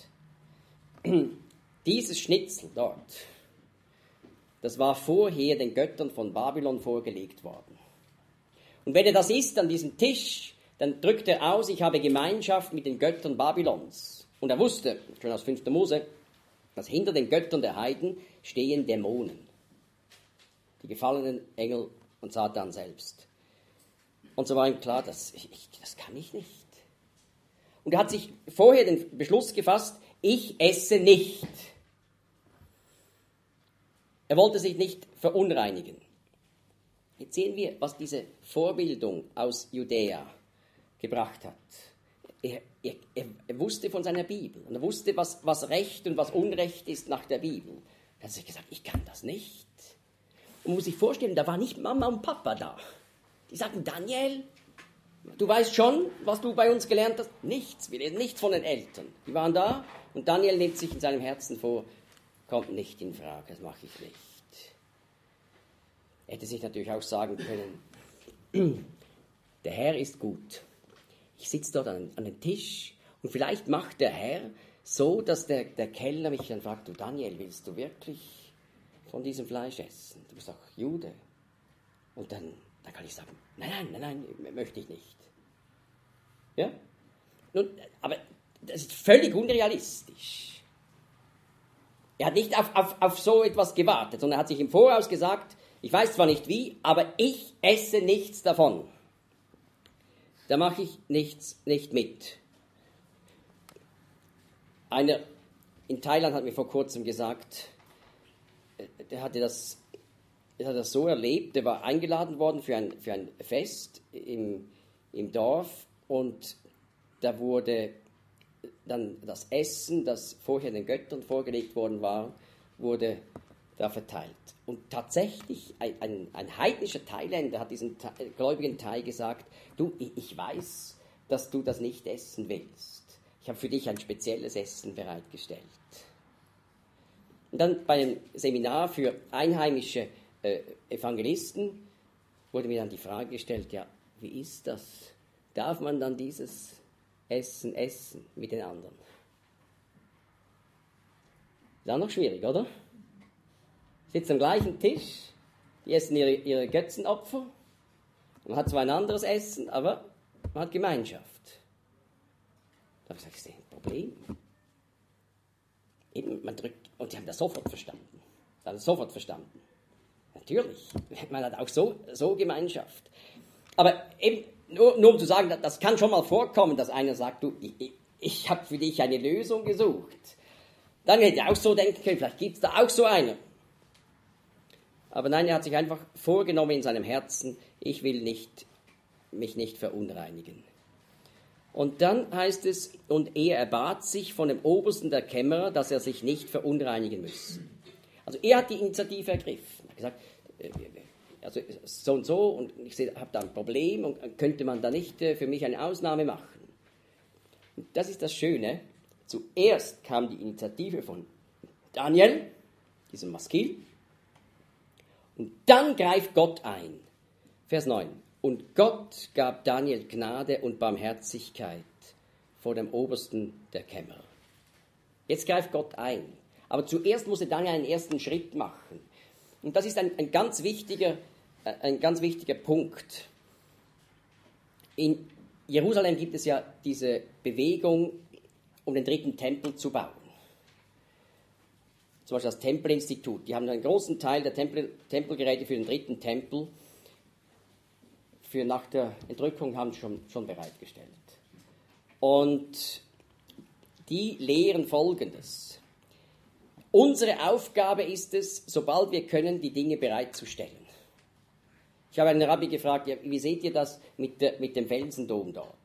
Dieses Schnitzel dort, das war vorher den Göttern von Babylon vorgelegt worden. Und wenn er das isst an diesem Tisch, dann drückt er aus, ich habe Gemeinschaft mit den Göttern Babylons. Und er wusste, schon aus fünfter Mose, dass hinter den Göttern der Heiden stehen Dämonen. Die gefallenen Engel und Satan selbst. Und so war ihm klar, das, ich, das kann ich nicht. Und er hat sich vorher den Beschluss gefasst, ich esse nicht. Er wollte sich nicht verunreinigen. Jetzt sehen wir, was diese Vorbildung aus Judäa gebracht hat. Er, er, er wusste von seiner Bibel und er wusste, was, was Recht und was Unrecht ist nach der Bibel. Er hat sich gesagt, ich kann das nicht. Und man muss sich vorstellen, da war nicht Mama und Papa da. Die sagten, Daniel, du weißt schon, was du bei uns gelernt hast? Nichts, wir lesen nichts von den Eltern. Die waren da und Daniel nimmt sich in seinem Herzen vor, kommt nicht in Frage, das mache ich nicht. Er hätte sich natürlich auch sagen können, der Herr ist gut. Ich sitze dort an, an den Tisch und vielleicht macht der Herr so, dass der, der Kellner mich dann fragt, du Daniel, willst du wirklich von diesem Fleisch essen? Du bist doch Jude. Und dann, dann kann ich sagen, nein, nein, nein, nein, möchte ich nicht. Ja? Nun, aber das ist völlig unrealistisch. Er hat nicht auf, auf, auf so etwas gewartet, sondern er hat sich im Voraus gesagt, ich weiß zwar nicht wie, aber ich esse nichts davon. Da mache ich nichts nicht mit. Einer in Thailand hat mir vor kurzem gesagt, der hatte das, der hat das so erlebt, der war eingeladen worden für ein, für ein Fest im, im Dorf und da wurde dann das Essen, das vorher den Göttern vorgelegt worden war, wurde da verteilt. Und tatsächlich, ein, ein, ein heidnischer Thailänder hat diesem Tha- gläubigen Thai gesagt, du, ich, ich weiß, dass du das nicht essen willst. Ich habe für dich ein spezielles Essen bereitgestellt. Und dann bei einem Seminar für einheimische äh, Evangelisten wurde mir dann die Frage gestellt, ja, wie ist das? Darf man dann dieses Essen essen mit den anderen? Ist auch noch schwierig, oder? Sitzt am gleichen Tisch, die essen ihre, ihre Götzenopfer, man hat zwar ein anderes Essen, aber man hat Gemeinschaft. Da habe ich gesagt, das ist ein Problem. Eben, man drückt, und die haben das sofort verstanden. Sie haben das sofort verstanden. Natürlich, man hat auch so, so Gemeinschaft. Aber eben, nur, nur um zu sagen, das kann schon mal vorkommen, dass einer sagt, du, ich, ich, ich habe für dich eine Lösung gesucht. Dann hätte ich auch so denken können, vielleicht gibt es da auch so einer. Aber nein, er hat sich einfach vorgenommen in seinem Herzen, ich will nicht, mich nicht verunreinigen. Und dann heißt es, und er erbat sich von dem Obersten der Kämmerer, dass er sich nicht verunreinigen müsse. Also er hat die Initiative ergriffen. Er hat gesagt, also so und so, und ich habe da ein Problem, und könnte man da nicht für mich eine Ausnahme machen? Und das ist das Schöne. Zuerst kam die Initiative von Daniel, diesem Maskil, und dann greift Gott ein. Vers neun. Und Gott gab Daniel Gnade und Barmherzigkeit vor dem Obersten der Kämmerer. Jetzt greift Gott ein. Aber zuerst musste Daniel einen ersten Schritt machen. Und das ist ein, ein, ganz wichtiger, ein ganz wichtiger Punkt. In Jerusalem gibt es ja diese Bewegung, um den dritten Tempel zu bauen. Zum Beispiel das Tempelinstitut. Die haben einen großen Teil der Tempel, Tempelgeräte für den dritten Tempel für nach der Entrückung haben sie schon, schon bereitgestellt. Und die lehren Folgendes. Unsere Aufgabe ist es, sobald wir können, die Dinge bereitzustellen. Ich habe einen Rabbi gefragt, ja, wie seht ihr das mit, der, mit dem Felsendom dort?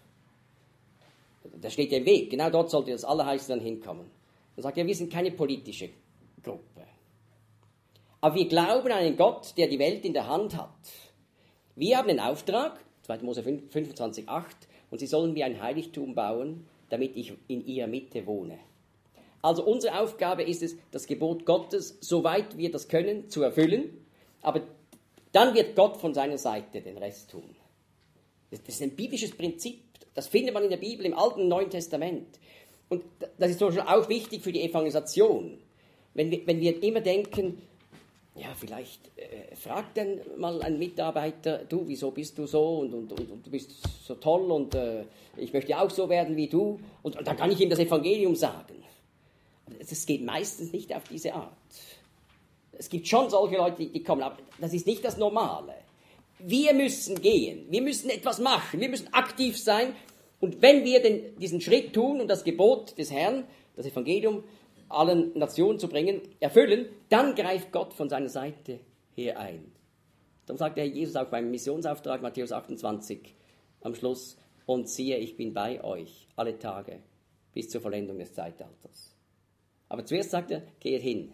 Da steht ja im Weg, genau dort sollte das Allerheiligste dann hinkommen. Dann sagt er, wir sind keine politische Gruppe. Aber wir glauben an einen Gott, der die Welt in der Hand hat. Wir haben den Auftrag, zweiter Mose fünfundzwanzig, acht, und sie sollen mir ein Heiligtum bauen, damit ich in ihrer Mitte wohne. Also unsere Aufgabe ist es, das Gebot Gottes, soweit wir das können, zu erfüllen, aber dann wird Gott von seiner Seite den Rest tun. Das ist ein biblisches Prinzip, das findet man in der Bibel im Alten und Neuen Testament. Und das ist zum Beispiel auch wichtig für die Evangelisation. Wenn wir, wenn wir immer denken, ja, vielleicht äh, fragt dann mal ein Mitarbeiter, du, wieso bist du so und, und, und, und du bist so toll und äh, ich möchte auch so werden wie du. Und, und dann kann ich ihm das Evangelium sagen. Das geht meistens nicht auf diese Art. Es gibt schon solche Leute, die, die kommen, aber das ist nicht das Normale. Wir müssen gehen, wir müssen etwas machen, wir müssen aktiv sein. Und wenn wir den, diesen Schritt tun und das Gebot des Herrn, das Evangelium, allen Nationen zu bringen, erfüllen, dann greift Gott von seiner Seite her ein. Darum sagt der Herr Jesus auch beim Missionsauftrag, Matthäus achtundzwanzig, am Schluss, und siehe, ich bin bei euch alle Tage bis zur Vollendung des Zeitalters. Aber zuerst sagt er, geht hin.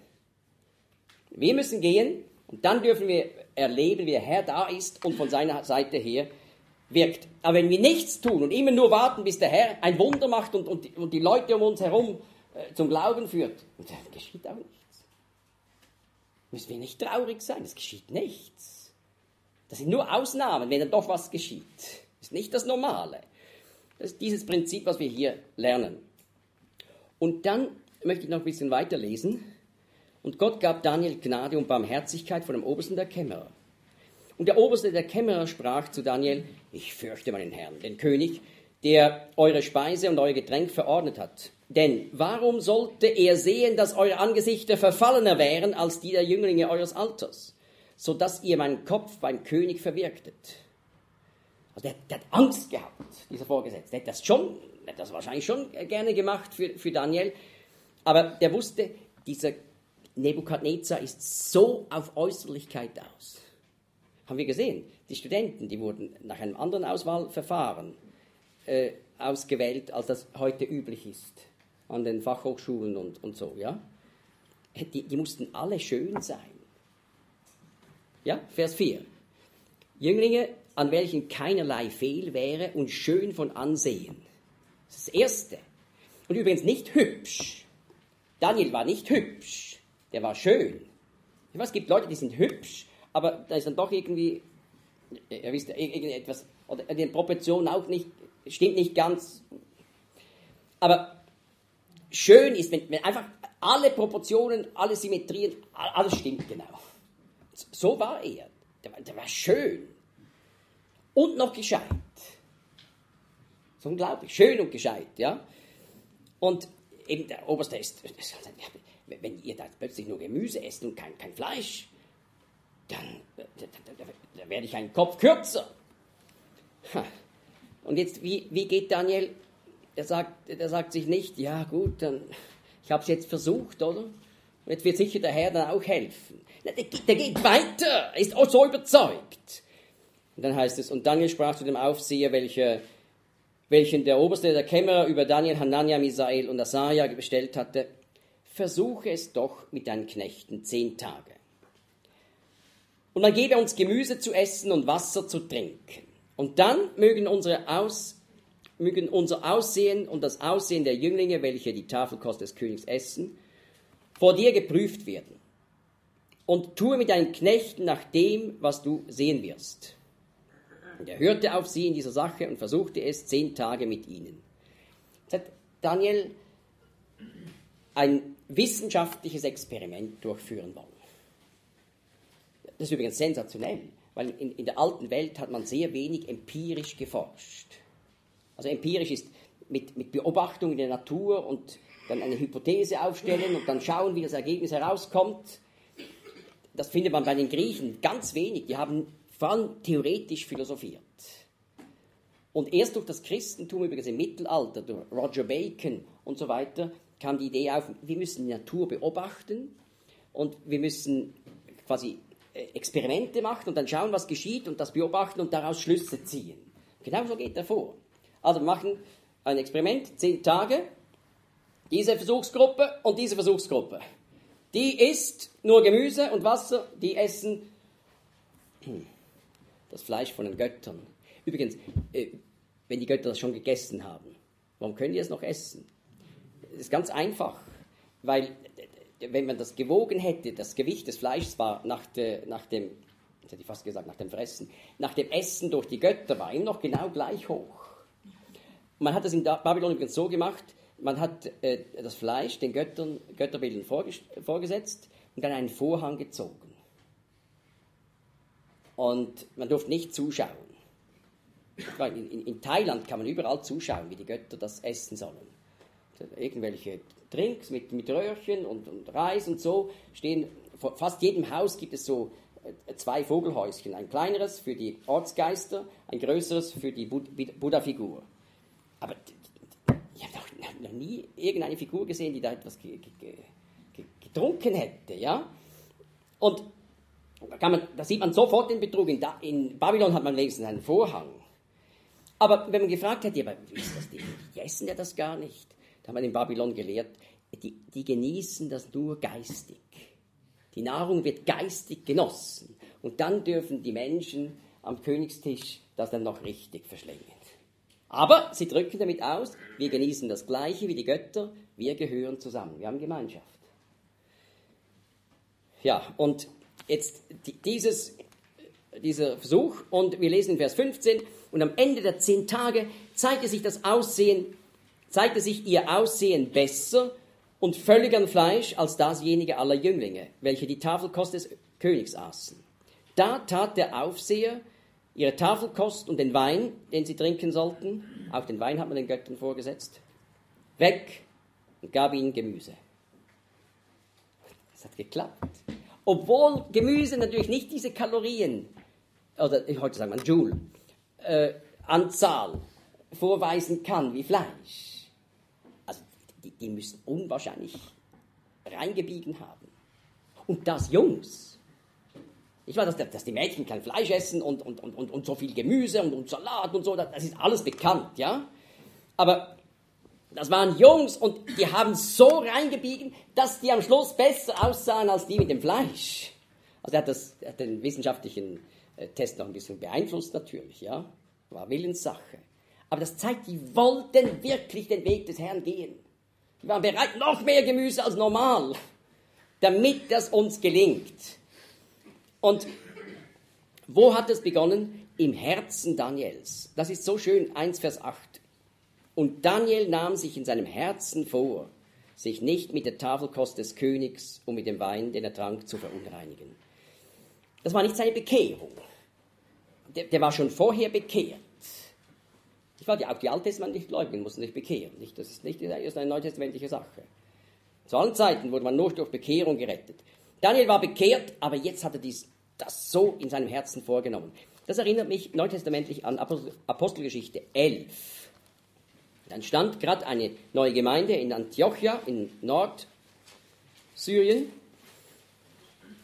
Wir müssen gehen und dann dürfen wir erleben, wie der Herr da ist und von seiner Seite her wirkt. Aber wenn wir nichts tun und immer nur warten, bis der Herr ein Wunder macht und, und, und die Leute um uns herum zum Glauben führt, und dann geschieht auch nichts. Müssen wir nicht traurig sein, es geschieht nichts. Das sind nur Ausnahmen, wenn dann doch was geschieht. Das ist nicht das Normale. Das ist dieses Prinzip, was wir hier lernen. Und dann möchte ich noch ein bisschen weiterlesen. Und Gott gab Daniel Gnade und Barmherzigkeit vor dem Obersten der Kämmerer. Und der Oberste der Kämmerer sprach zu Daniel, ich fürchte meinen Herrn, den König, der eure Speise und euer Getränk verordnet hat. Denn warum sollte er sehen, dass eure Angesichter verfallener wären als die der Jünglinge eures Alters, so dass ihr meinen Kopf beim König verwirktet? Also der, der hat Angst gehabt, dieser Vorgesetzte. Der hat das schon, der hat das wahrscheinlich schon gerne gemacht für, für Daniel, aber der wusste, dieser Nebukadnezar ist so auf Äußerlichkeit aus. Haben wir gesehen, die Studenten, die wurden nach einem anderen Auswahlverfahren äh, ausgewählt, als das heute üblich ist, an den Fachhochschulen und, und so, ja. Die, die mussten alle schön sein. Ja, Vers vier. Jünglinge, an welchen keinerlei Fehl wäre und schön von Ansehen. Das ist das Erste. Und übrigens nicht hübsch. Daniel war nicht hübsch, der war schön. Ich weiß, es gibt Leute, die sind hübsch, aber da ist dann doch irgendwie, ihr wisst, irgendetwas, oder die Proportion auch nicht, stimmt nicht ganz. Aber schön ist, wenn, wenn einfach alle Proportionen, alle Symmetrien, alles stimmt genau. So war er. Der, der war schön. Und noch gescheit. So unglaublich. Schön und gescheit, ja. Und eben der Oberste ist, wenn ihr da plötzlich nur Gemüse esst und kein, kein Fleisch, dann, dann, dann, dann werde ich einen Kopf kürzer. Und jetzt, wie, wie geht Daniel? Er sagt, er sagt sich nicht, ja gut, dann, ich habe es jetzt versucht, oder? Und jetzt wird sicher der Herr dann auch helfen. Der, der geht weiter, er ist auch so überzeugt. Und dann heißt es, und Daniel sprach zu dem Aufseher, welcher welchen der Oberste der Kämmerer über Daniel, Hanania, Misael und Asaja bestellt hatte, versuche es doch mit deinen Knechten zehn Tage. Und man gebe uns Gemüse zu essen und Wasser zu trinken. Und dann mögen, unsere Aus, mögen unser Aussehen und das Aussehen der Jünglinge, welche die Tafelkost des Königs essen, vor dir geprüft werden. Und tue mit deinen Knechten nach dem, was du sehen wirst. Und er hörte auf sie in dieser Sache und versuchte es zehn Tage mit ihnen. Jetzt hat Daniel ein wissenschaftliches Experiment durchführen wollen. Das ist übrigens sensationell, weil in, in der alten Welt hat man sehr wenig empirisch geforscht. Also empirisch ist mit, mit Beobachtung in der Natur und dann eine Hypothese aufstellen und dann schauen, wie das Ergebnis herauskommt. Das findet man bei den Griechen ganz wenig. Die haben vor allem theoretisch philosophiert. Und erst durch das Christentum, übrigens im Mittelalter, durch Roger Bacon und so weiter, kam die Idee auf, wir müssen die Natur beobachten und wir müssen quasi Experimente machen und dann schauen, was geschieht und das beobachten und daraus Schlüsse ziehen. Genau so geht er vor. Also wir machen ein Experiment, zehn Tage, diese Versuchsgruppe und diese Versuchsgruppe. Die isst nur Gemüse und Wasser, die essen das Fleisch von den Göttern. Übrigens, wenn die Götter das schon gegessen haben, warum können die es noch essen? Das ist ganz einfach, weil wenn man das gewogen hätte, das Gewicht des Fleisches war nach, de, nach dem, jetzt hätte ich fast gesagt, nach dem Fressen, nach dem Essen durch die Götter war ihm noch genau gleich hoch. Und man hat das in Babylon übrigens so gemacht, man hat äh, das Fleisch den Göttern, Götterbildern vorgesetzt und dann einen Vorhang gezogen. Und man durfte nicht zuschauen. In, in, in Thailand kann man überall zuschauen, wie die Götter das essen sollen. Irgendwelche Trinks mit, mit Röhrchen und, und Reis und so stehen. Vor fast jedem Haus gibt es so zwei Vogelhäuschen. Ein kleineres für die Ortsgeister, ein größeres für die Buddha-Figur. Aber ich habe noch, noch nie irgendeine Figur gesehen, die da etwas ge, ge, ge, getrunken hätte. Ja? Und da, kann man, da sieht man sofort den Betrug. In, da, in Babylon hat man wenigstens einen Vorhang. Aber wenn man gefragt hätte, ja, aber wie ist das, die, die essen ja das gar nicht. Da hat man in Babylon gelehrt, die, die genießen das nur geistig. Die Nahrung wird geistig genossen. Und dann dürfen die Menschen am Königstisch das dann noch richtig verschlingen. Aber sie drücken damit aus, wir genießen das Gleiche wie die Götter, wir gehören zusammen, wir haben Gemeinschaft. Ja, und jetzt dieses, dieser Versuch, und wir lesen in Vers fünfzehn, und am Ende der zehn Tage zeigte sich das Aussehen, zeigte sich ihr Aussehen besser und völlig an Fleisch als dasjenige aller Jünglinge, welche die Tafelkost des Königs aßen. Da tat der Aufseher ihre Tafelkost und den Wein, den sie trinken sollten, auch den Wein hat man den Göttern vorgesetzt, weg und gab ihnen Gemüse. Das hat geklappt. Obwohl Gemüse natürlich nicht diese Kalorien, oder heute sagen wir Joule, äh, Anzahl vorweisen kann wie Fleisch. Also die, die müssen unwahrscheinlich reingebiegen haben. Und das Jungs. Ich weiß, dass, dass die Mädchen kein Fleisch essen und, und, und, und, und so viel Gemüse und, und Salat und so, das ist alles bekannt, ja. Aber das waren Jungs und die haben so reingebiegen, dass die am Schluss besser aussahen als die mit dem Fleisch. Also er hat, das, er hat den wissenschaftlichen äh, Test noch ein bisschen beeinflusst natürlich, ja. War Willenssache. Aber das zeigt, die wollten wirklich den Weg des Herrn gehen. Die waren bereit, noch mehr Gemüse als normal, damit das uns gelingt. Und wo hat es begonnen? Im Herzen Daniels. Das ist so schön, eins Vers acht. Und Daniel nahm sich in seinem Herzen vor, sich nicht mit der Tafelkost des Königs und mit dem Wein, den er trank, zu verunreinigen. Das war nicht seine Bekehrung. Der, der war schon vorher bekehrt. Ich war die, auch die alttestamentlichen Gläubigen mussten sich bekehren. Nicht, das ist nicht erst eine neutestamentliche Sache. Zu allen Zeiten wurde man nur durch Bekehrung gerettet. Daniel war bekehrt, aber jetzt hat er dies, das so in seinem Herzen vorgenommen. Das erinnert mich neutestamentlich an Apostelgeschichte elf. Da entstand gerade eine neue Gemeinde in Antiochia in Nordsyrien.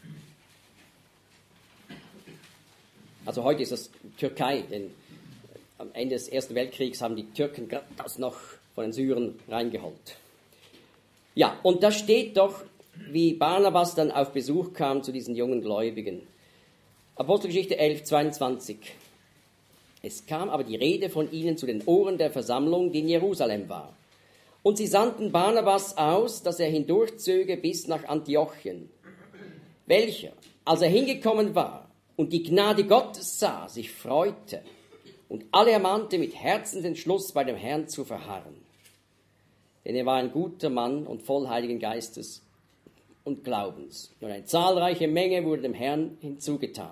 Also heute ist das Türkei, denn am Ende des Ersten Weltkriegs haben die Türken gerade das noch von den Syrern reingeholt. Ja, und da steht doch, wie Barnabas dann auf Besuch kam zu diesen jungen Gläubigen. Apostelgeschichte elf, zweiundzwanzig. Es kam aber die Rede von ihnen zu den Ohren der Versammlung, die in Jerusalem war. Und sie sandten Barnabas aus, dass er hindurchzöge bis nach Antiochien, welcher, als er hingekommen war und die Gnade Gottes sah, sich freute und alle ermahnte, mit Herzensentschluss bei dem Herrn zu verharren. Denn er war ein guter Mann und voll Heiligen Geistes und Glaubens. Und eine zahlreiche Menge wurde dem Herrn hinzugetan.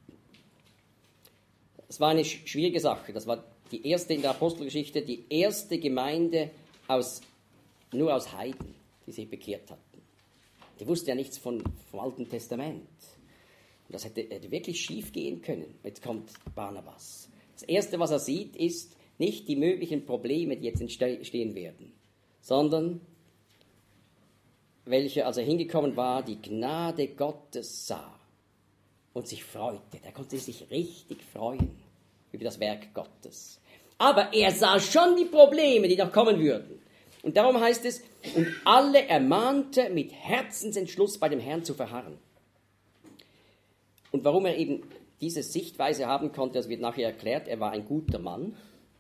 Das war eine schwierige Sache. Das war die erste in der Apostelgeschichte, die erste Gemeinde aus, nur aus Heiden, die sich bekehrt hatten. Die wussten ja nichts von, vom Alten Testament. Und das hätte, hätte wirklich schief gehen können. Jetzt kommt Barnabas. Das Erste, was er sieht, ist nicht die möglichen Probleme, die jetzt entstehen werden, sondern welche, als er hingekommen war, die Gnade Gottes sah und sich freute. Da konnte sich richtig freuen über das Werk Gottes. Aber er sah schon die Probleme, die noch kommen würden. Und darum heißt es, und alle ermahnte, mit Herzensentschluss bei dem Herrn zu verharren. Und warum er eben diese Sichtweise haben konnte, das wird nachher erklärt, er war ein guter Mann,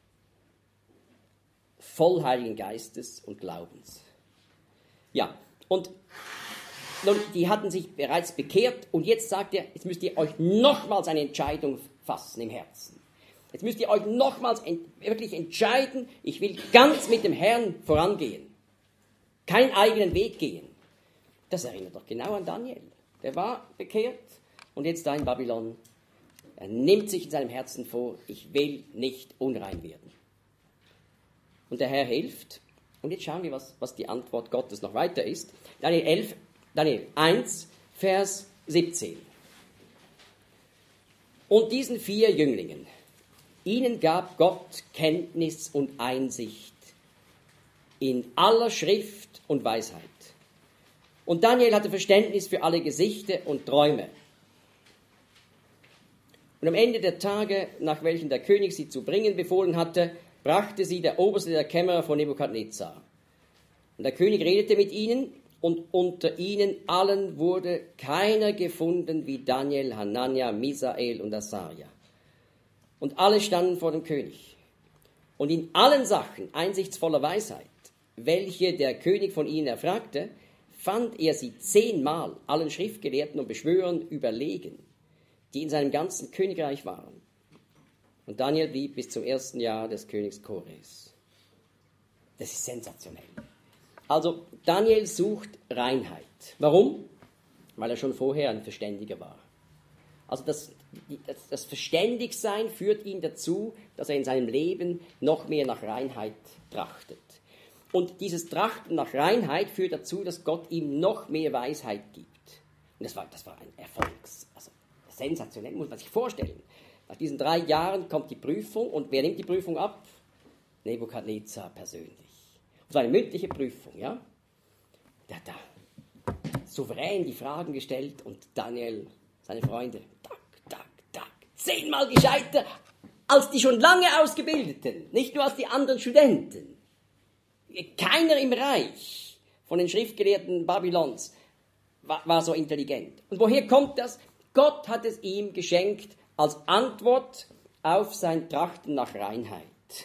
voll Heiligen Geistes und Glaubens. Ja, und nun, die hatten sich bereits bekehrt und jetzt sagt er, jetzt müsst ihr euch nochmals eine Entscheidung fassen im Herzen. Jetzt müsst ihr euch nochmals ent- wirklich entscheiden, ich will ganz mit dem Herrn vorangehen. Keinen eigenen Weg gehen. Das erinnert doch genau an Daniel. Der war bekehrt und jetzt da in Babylon. Er nimmt sich in seinem Herzen vor, ich will nicht unrein werden. Und der Herr hilft. Und jetzt schauen wir, was, was die Antwort Gottes noch weiter ist. Daniel elf, Daniel eins, Vers siebzehn. Und diesen vier Jünglingen, ihnen gab Gott Kenntnis und Einsicht in aller Schrift und Weisheit. Und Daniel hatte Verständnis für alle Gesichter und Träume. Und am Ende der Tage, nach welchen der König sie zu bringen befohlen hatte, brachte sie der Oberste der Kämmerer von Nebukadnezar. Und der König redete mit ihnen, und unter ihnen allen wurde keiner gefunden wie Daniel, Hanania, Misael und Asaria. Und alle standen vor dem König. Und in allen Sachen einsichtsvoller Weisheit, welche der König von ihnen erfragte, fand er sie zehnmal allen Schriftgelehrten und Beschwörern überlegen, die in seinem ganzen Königreich waren. Und Daniel blieb bis zum ersten Jahr des Königs Kores. Das ist sensationell. Also Daniel sucht Reinheit. Warum? Weil er schon vorher ein Verständiger war. Also das, das, das Verständigsein führt ihn dazu, dass er in seinem Leben noch mehr nach Reinheit trachtet. Und dieses Trachten nach Reinheit führt dazu, dass Gott ihm noch mehr Weisheit gibt. Und das war, das war ein Erfolgs, also sensationell, muss man sich vorstellen. Nach diesen drei Jahren kommt die Prüfung und wer nimmt die Prüfung ab? Nebukadnezar persönlich. Das war eine mündliche Prüfung, ja. Der hat da souverän die Fragen gestellt und Daniel, seine Freunde, tak, tak, tak, zehnmal gescheiter als die schon lange Ausgebildeten, nicht nur als die anderen Studenten. Keiner im Reich von den Schriftgelehrten Babylons war, war so intelligent. Und woher kommt das? Gott hat es ihm geschenkt als Antwort auf sein Trachten nach Reinheit.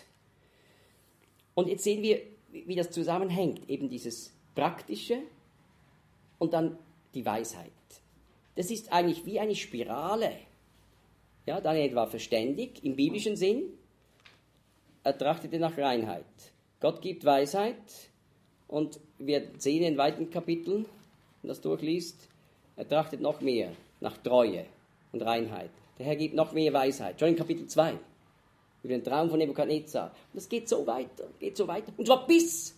Und jetzt sehen wir, wie das zusammenhängt, eben dieses Praktische und dann die Weisheit. Das ist eigentlich wie eine Spirale. Ja, Daniel war verständig im biblischen Sinn, er trachtete nach Reinheit. Gott gibt Weisheit und wir sehen in weiteren Kapiteln, wenn man das durchliest, er trachtet noch mehr nach Treue und Reinheit. Der Herr gibt noch mehr Weisheit, schon in Kapitel zwei, über den Traum von Nebukadnezar. Und das geht so weiter, geht so weiter. Und zwar bis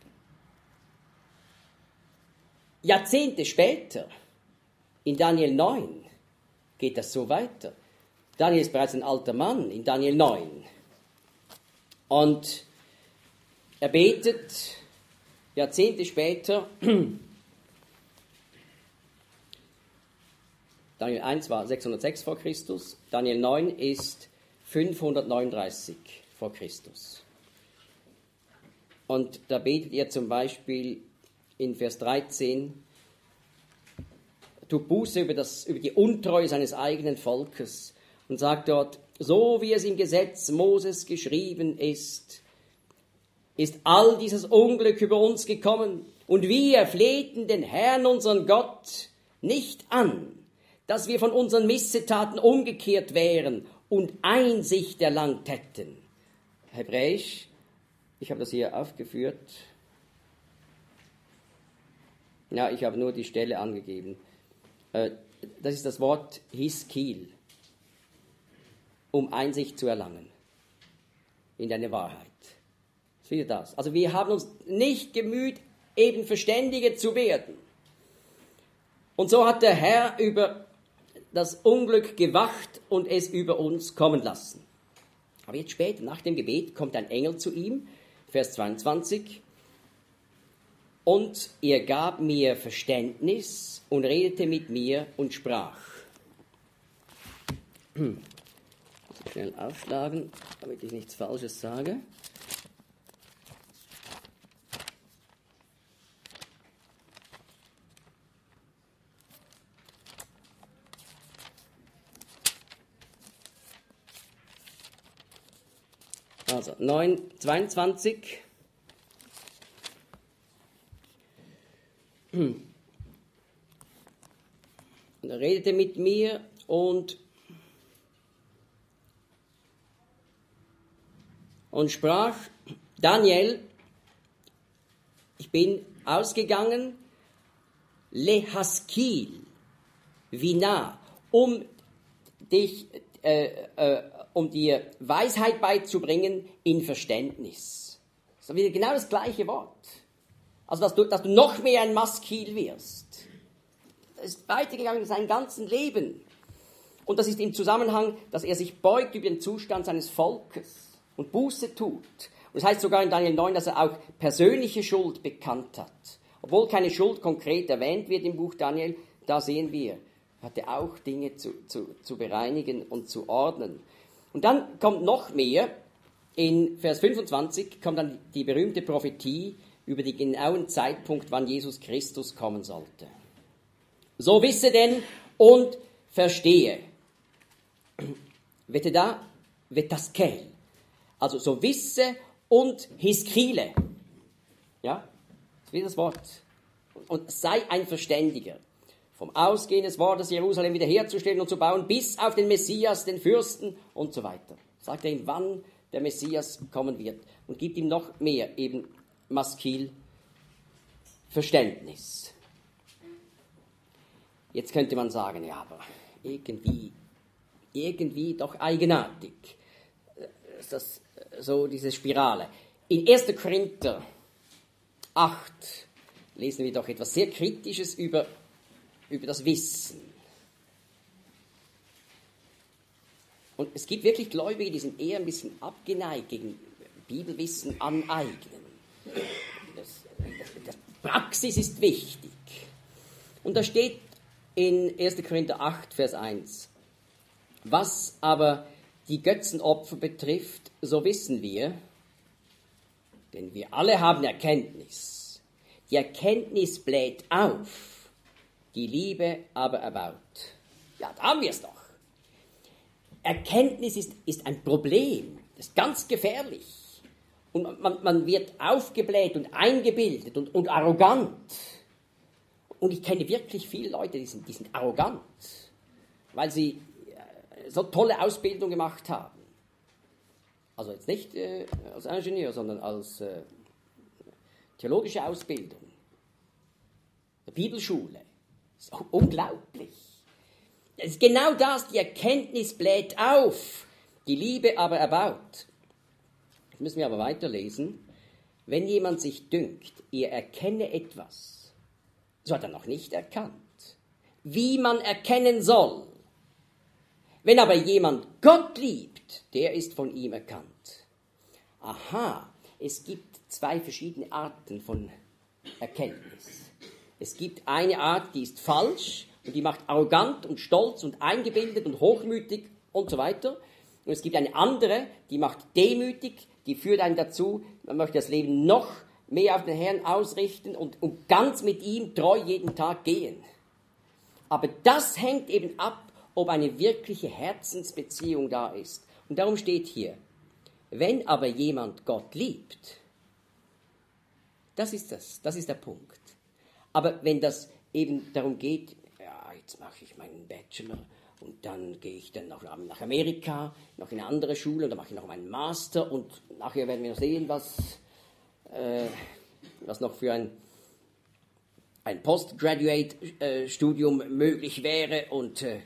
Jahrzehnte später, in Daniel neun, geht das so weiter. Daniel ist bereits ein alter Mann in Daniel neun. Und er betet Jahrzehnte später, Daniel eins war sechshundertsechs vor Christus, Daniel neun ist fünfhundertneununddreißig vor Christus. Und da betet er zum Beispiel in Vers dreizehn, tut Buße über, das, über die Untreue seines eigenen Volkes und sagt dort, so wie es im Gesetz Moses geschrieben ist, ist all dieses Unglück über uns gekommen und wir flehten den Herrn, unseren Gott, nicht an, dass wir von unseren Missetaten umgekehrt wären und Einsicht erlangt hätten. Hebräisch, ich habe das hier aufgeführt. Ja, ich habe nur die Stelle angegeben. Das ist das Wort Hiskil, um Einsicht zu erlangen in deine Wahrheit. Das ist wieder das. Also wir haben uns nicht gemüht, eben Verständige zu werden. Und so hat der Herr über das Unglück gewacht und es über uns kommen lassen. Aber jetzt später, nach dem Gebet, kommt ein Engel zu ihm, Vers zweiundzwanzig, und er gab mir Verständnis und redete mit mir und sprach. Muss ich schnell aufschlagen, damit ich nichts Falsches sage. Also neun, zweiundzwanzig. Und er redete mit mir und, und sprach, Daniel, ich bin ausgegangen, Lehaskil, Vina, um dich, äh, äh, um dir Weisheit beizubringen in Verständnis. Das ist wieder genau das gleiche Wort. Also, dass du, dass du noch mehr ein Maskil wirst. Das ist weitergegangen in seinem ganzen Leben. Und das ist im Zusammenhang, dass er sich beugt über den Zustand seines Volkes und Buße tut. Und das heißt sogar in Daniel neun, dass er auch persönliche Schuld bekannt hat. Obwohl keine Schuld konkret erwähnt wird im Buch Daniel, da sehen wir, er hatte auch Dinge zu, zu, zu bereinigen und zu ordnen. Und dann kommt noch mehr, in Vers fünfundzwanzig kommt dann die berühmte Prophetie über den genauen Zeitpunkt, wann Jesus Christus kommen sollte. So wisse denn und verstehe. Wette da, vetaskel. Also so wisse und hiskile. Ja, das ist wieder das Wort. Und sei ein Verständiger. Vom Ausgehen des Wortes Jerusalem wiederherzustellen und zu bauen, bis auf den Messias, den Fürsten und so weiter. Sagt er ihm, wann der Messias kommen wird. Und gibt ihm noch mehr eben Maskil Verständnis. Jetzt könnte man sagen, ja, aber irgendwie, irgendwie doch eigenartig. Ist das so, diese Spirale. In erster Korinther acht lesen wir doch etwas sehr Kritisches über, über das Wissen. Und es gibt wirklich Gläubige, die sind eher ein bisschen abgeneigt gegen Bibelwissen aneignen. Das, das, das Praxis ist wichtig. Und da steht in erster Korinther acht, Vers eins, was aber die Götzenopfer betrifft, so wissen wir, denn wir alle haben Erkenntnis. Die Erkenntnis bläht auf, die Liebe aber erbaut. Ja, da haben wir es doch. Erkenntnis ist, ist ein Problem, das ist ganz gefährlich. Und man, man wird aufgebläht und eingebildet und, und arrogant. Und ich kenne wirklich viele Leute, die sind, die sind arrogant, weil sie so tolle Ausbildung gemacht haben. Also jetzt nicht äh, als Ingenieur, sondern als äh, theologische Ausbildung. Der Bibelschule. Das ist unglaublich. Es ist genau das, die Erkenntnis bläht auf, die Liebe aber erbaut. Jetzt müssen wir aber weiterlesen. Wenn jemand sich dünkt, er erkenne etwas, so hat er noch nicht erkannt, wie man erkennen soll. Wenn aber jemand Gott liebt, der ist von ihm erkannt. Aha, es gibt zwei verschiedene Arten von Erkenntnis. Es gibt eine Art, die ist falsch und die macht arrogant und stolz und eingebildet und hochmütig und so weiter. Und es gibt eine andere, die macht demütig, die führt einen dazu, man möchte das Leben noch mehr auf den Herrn ausrichten und, und ganz mit ihm treu jeden Tag gehen. Aber das hängt eben ab, ob eine wirkliche Herzensbeziehung da ist. Und darum steht hier, wenn aber jemand Gott liebt, das ist das, das ist der Punkt. Aber wenn das eben darum geht, ja, jetzt mache ich meinen Bachelor und dann gehe ich dann noch nach Amerika, noch in eine andere Schule und dann mache ich noch meinen Master und nachher werden wir noch sehen, was, äh, was noch für ein, ein Postgraduate-Studium äh, möglich wäre und äh,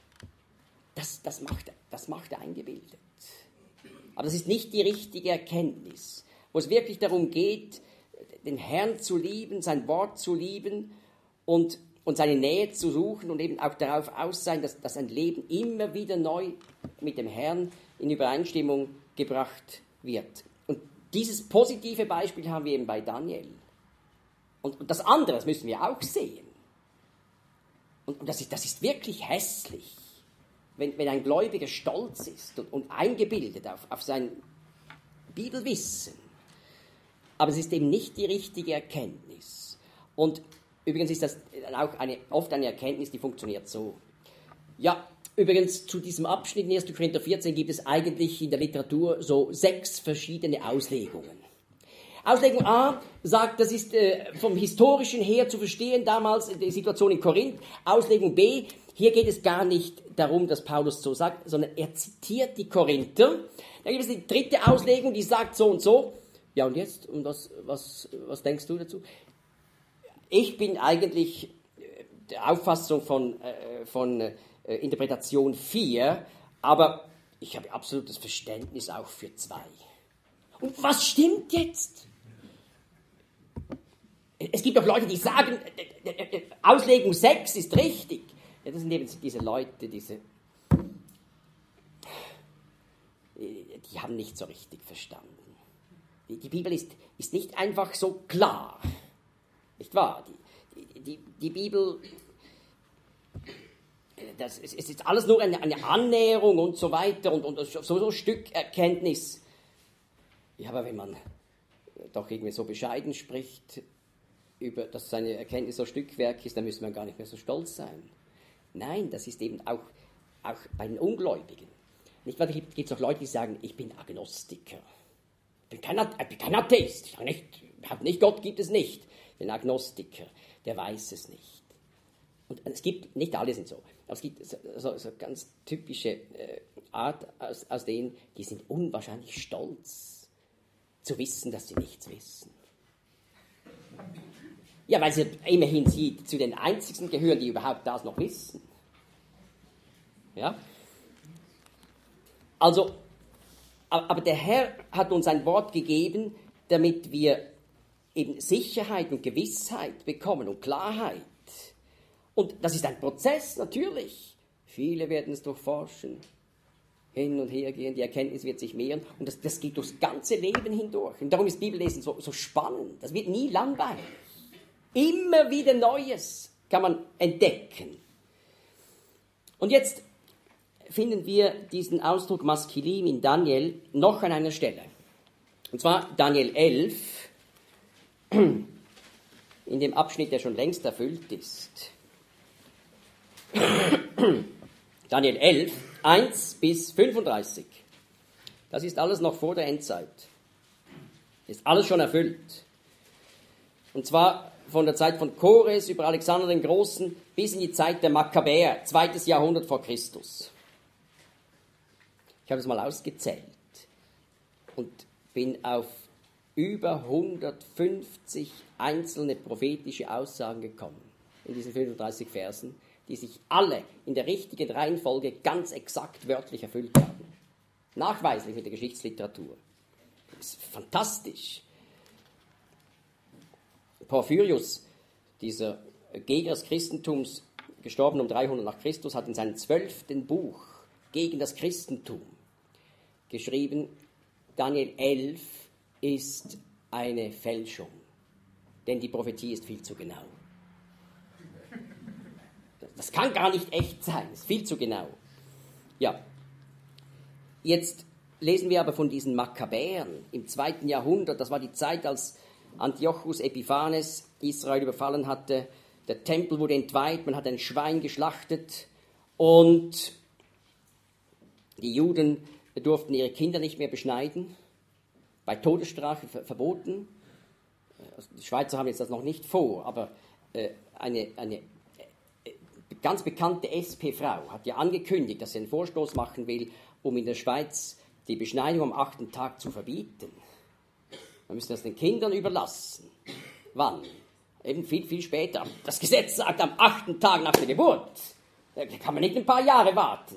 das, das, macht, das macht er eingebildet. Aber das ist nicht die richtige Erkenntnis, wo es wirklich darum geht, den Herrn zu lieben, sein Wort zu lieben und, und seine Nähe zu suchen und eben auch darauf aus sein, dass, dass ein Leben immer wieder neu mit dem Herrn in Übereinstimmung gebracht wird. Und dieses positive Beispiel haben wir eben bei Daniel. Und, und das andere, das müssen wir auch sehen. Und, und das, ist, das ist wirklich hässlich. Wenn, wenn ein Gläubiger stolz ist und, und eingebildet auf, auf sein Bibelwissen. Aber es ist eben nicht die richtige Erkenntnis. Und übrigens ist das auch eine, oft eine Erkenntnis, die funktioniert so. Ja, übrigens zu diesem Abschnitt in erster Korinther vierzehn gibt es eigentlich in der Literatur so sechs verschiedene Auslegungen. Auslegung A sagt, das ist äh, vom Historischen her zu verstehen, damals die Situation in Korinth. Auslegung B, hier geht es gar nicht darum, dass Paulus so sagt, sondern er zitiert die Korinther. Dann gibt es die dritte Auslegung, die sagt so und so. Ja, und jetzt? Und was, was, was denkst du dazu? Ich bin eigentlich der Auffassung von, äh, von äh, Interpretation vier, aber ich habe absolutes Verständnis auch für zwei. Und was stimmt jetzt? Es gibt doch Leute, die sagen, äh, äh, äh, Auslegung sechs ist richtig. Ja, das sind eben diese Leute, diese, die haben nicht so richtig verstanden. Die, die Bibel ist, ist nicht einfach so klar, nicht wahr? Die, die, die, die Bibel, das ist, es ist alles nur eine, eine Annäherung und so weiter und, und so, so Stückerkenntnis. Ja, aber wenn man doch irgendwie so bescheiden spricht, über, dass seine Erkenntnis so Stückwerk ist, dann müsste man gar nicht mehr so stolz sein. Nein, das ist eben auch, auch bei den Ungläubigen. Nicht wahr? Da gibt es auch Leute, die sagen, ich bin Agnostiker. Ich bin kein, ich bin kein Atheist. Ich sage nicht, nicht, Gott gibt es nicht. Ich bin Agnostiker, der weiß es nicht. Und es gibt, nicht alle sind so, aber es gibt so, so, so ganz typische äh, Art aus, aus denen, die sind unwahrscheinlich stolz zu wissen, dass sie nichts wissen. Ja, weil sie immerhin sie zu den Einzigen gehören, die überhaupt das noch wissen. Ja? Also, aber der Herr hat uns ein Wort gegeben, damit wir eben Sicherheit und Gewissheit bekommen und Klarheit. Und das ist ein Prozess, natürlich. Viele werden es durchforschen, hin und her gehen, die Erkenntnis wird sich mehren und das, das geht durchs ganze Leben hindurch. Und darum ist Bibellesen so, so spannend, das wird nie langweilig. Immer wieder Neues kann man entdecken. Und jetzt finden wir diesen Ausdruck Maskilim in Daniel noch an einer Stelle. Und zwar Daniel elf, in dem Abschnitt, der schon längst erfüllt ist. Daniel elf, eins bis fünfunddreißig. Das ist alles noch vor der Endzeit. Ist alles schon erfüllt. Und zwar von der Zeit von Kores über Alexander den Großen bis in die Zeit der Makkabäer, zweites Jahrhundert vor Christus. Ich habe es mal ausgezählt und bin auf über hundertfünfzig einzelne prophetische Aussagen gekommen in diesen fünfunddreißig Versen, die sich alle in der richtigen Reihenfolge ganz exakt wörtlich erfüllt haben. Nachweislich in der Geschichtsliteratur. Das ist fantastisch. Porphyrius, dieser Gegner des Christentums, gestorben um dreihundert nach Christus, hat in seinem zwölften Buch gegen das Christentum geschrieben, Daniel elf ist eine Fälschung, denn die Prophetie ist viel zu genau. Das kann gar nicht echt sein, ist viel zu genau. Ja. Jetzt lesen wir aber von diesen Makkabäern im zweiten Jahrhundert. Das war die Zeit, als Antiochus Epiphanes Israel überfallen hatte. Der Tempel wurde entweiht, man hat ein Schwein geschlachtet und die Juden durften ihre Kinder nicht mehr beschneiden, bei Todesstrafe verboten. Die Schweizer haben jetzt das noch nicht vor, aber eine, eine ganz bekannte S P-Frau hat ja angekündigt, dass sie einen Vorstoß machen will, um in der Schweiz die Beschneidung am achten Tag zu verbieten. Man müsste das den Kindern überlassen. Wann? Eben viel, viel später. Das Gesetz sagt am achten Tag nach der Geburt. Da kann man nicht ein paar Jahre warten.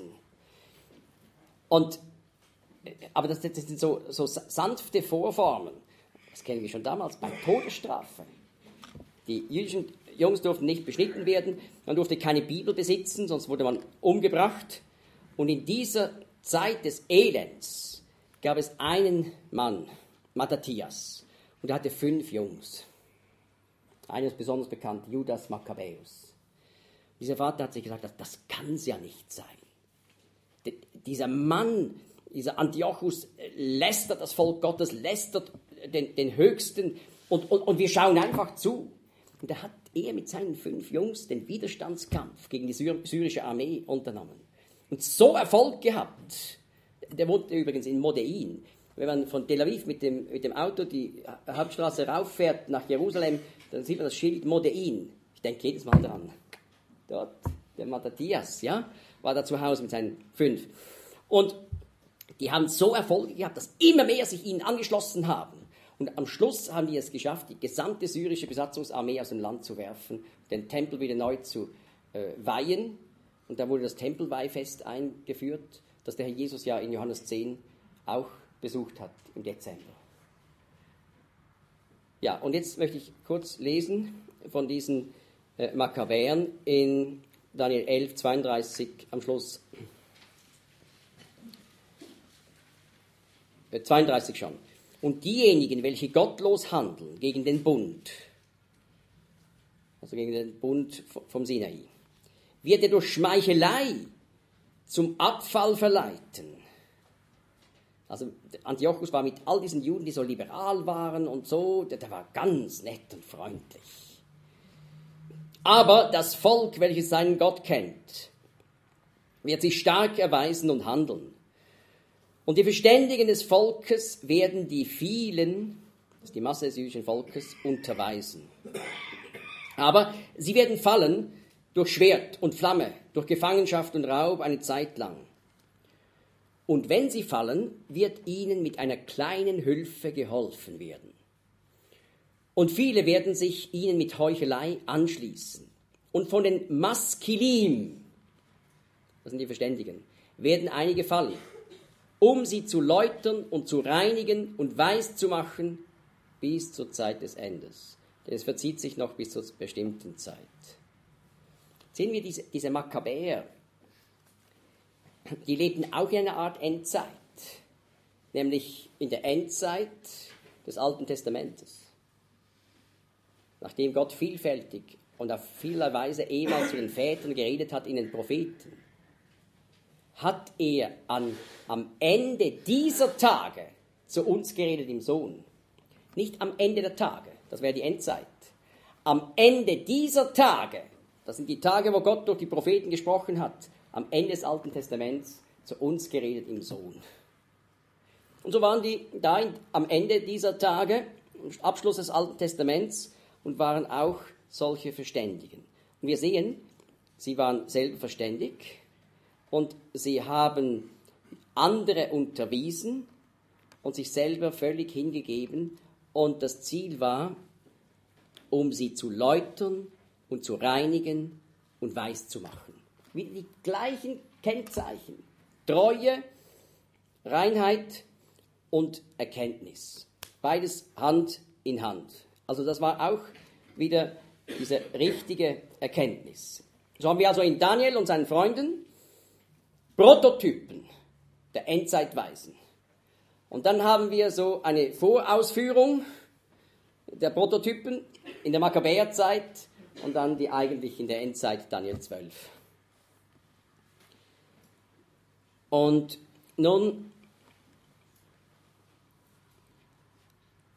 Und, aber das, das sind so, so sanfte Vorformen. Das kennen wir schon damals bei Todesstrafe. Die jüdischen Jungs durften nicht beschnitten werden. Man durfte keine Bibel besitzen, sonst wurde man umgebracht. Und in dieser Zeit des Elends gab es einen Mann, Mattathias, und er hatte fünf Jungs. Einer ist besonders bekannt, Judas Makkabäus. Dieser Vater hat sich gesagt, das, das kann es ja nicht sein. D- dieser Mann, dieser Antiochus lästert das Volk Gottes, lästert den, den Höchsten und, und, und wir schauen einfach zu. Und da hat er mit seinen fünf Jungs den Widerstandskampf gegen die syr- syrische Armee unternommen. Und so Erfolg gehabt. Der wohnte übrigens in Modein. Wenn man von Tel Aviv mit dem, mit dem Auto die Hauptstraße rauffährt nach Jerusalem, dann sieht man das Schild Modein. Ich denke jedes Mal dran. Dort, der Mattathias, ja, war da zu Hause mit seinen fünf. Und die haben so Erfolg gehabt, dass immer mehr sich ihnen angeschlossen haben. Und am Schluss haben die es geschafft, die gesamte syrische Besatzungsarmee aus dem Land zu werfen, den Tempel wieder neu zu äh, weihen. Und da wurde das Tempelweihfest eingeführt, das der Herr Jesus ja in Johannes zehn auch besucht hat im Dezember. Ja, und jetzt möchte ich kurz lesen von diesen äh, Makkabäern in Daniel elf, zweiunddreißig am Schluss. Äh, zweiunddreißig schon. Und diejenigen, welche gottlos handeln gegen den Bund, also gegen den Bund vom Sinai, wird er durch Schmeichelei zum Abfall verleiten. Also Antiochus war mit all diesen Juden, die so liberal waren und so, der, der war ganz nett und freundlich. Aber das Volk, welches seinen Gott kennt, wird sich stark erweisen und handeln. Und die Verständigen des Volkes werden die vielen, das ist die Masse des jüdischen Volkes, unterweisen. Aber sie werden fallen durch Schwert und Flamme, durch Gefangenschaft und Raub eine Zeit lang. Und wenn sie fallen, wird ihnen mit einer kleinen Hilfe geholfen werden. Und viele werden sich ihnen mit Heuchelei anschließen. Und von den Maskilim, das sind die Verständigen, werden einige fallen, um sie zu läutern und zu reinigen und weiß zu machen bis zur Zeit des Endes. Denn es verzieht sich noch bis zur bestimmten Zeit. Sehen wir diese, diese Makkabäer, die lebten auch in einer Art Endzeit, nämlich in der Endzeit des Alten Testamentes. Nachdem Gott vielfältig und auf vielerlei Weise ehemals zu den Vätern geredet hat in den Propheten, hat er an, am Ende dieser Tage zu uns geredet im Sohn. Nicht am Ende der Tage, das wäre die Endzeit. Am Ende dieser Tage, das sind die Tage, wo Gott durch die Propheten gesprochen hat, am Ende des Alten Testaments zu uns geredet im Sohn. Und so waren die da in, am Ende dieser Tage, am Abschluss des Alten Testaments, und waren auch solche Verständigen. Und wir sehen, sie waren selber verständig und sie haben andere unterwiesen und sich selber völlig hingegeben. Und das Ziel war, um sie zu läutern und zu reinigen und weiß zu machen. Wieder die gleichen Kennzeichen. Treue, Reinheit und Erkenntnis. Beides Hand in Hand. Also das war auch wieder diese richtige Erkenntnis. So haben wir also in Daniel und seinen Freunden Prototypen der Endzeitweisen. Und dann haben wir so eine Vorausführung der Prototypen in der Makkabäerzeit und dann die eigentlich in der Endzeit Daniel zwölf. Und nun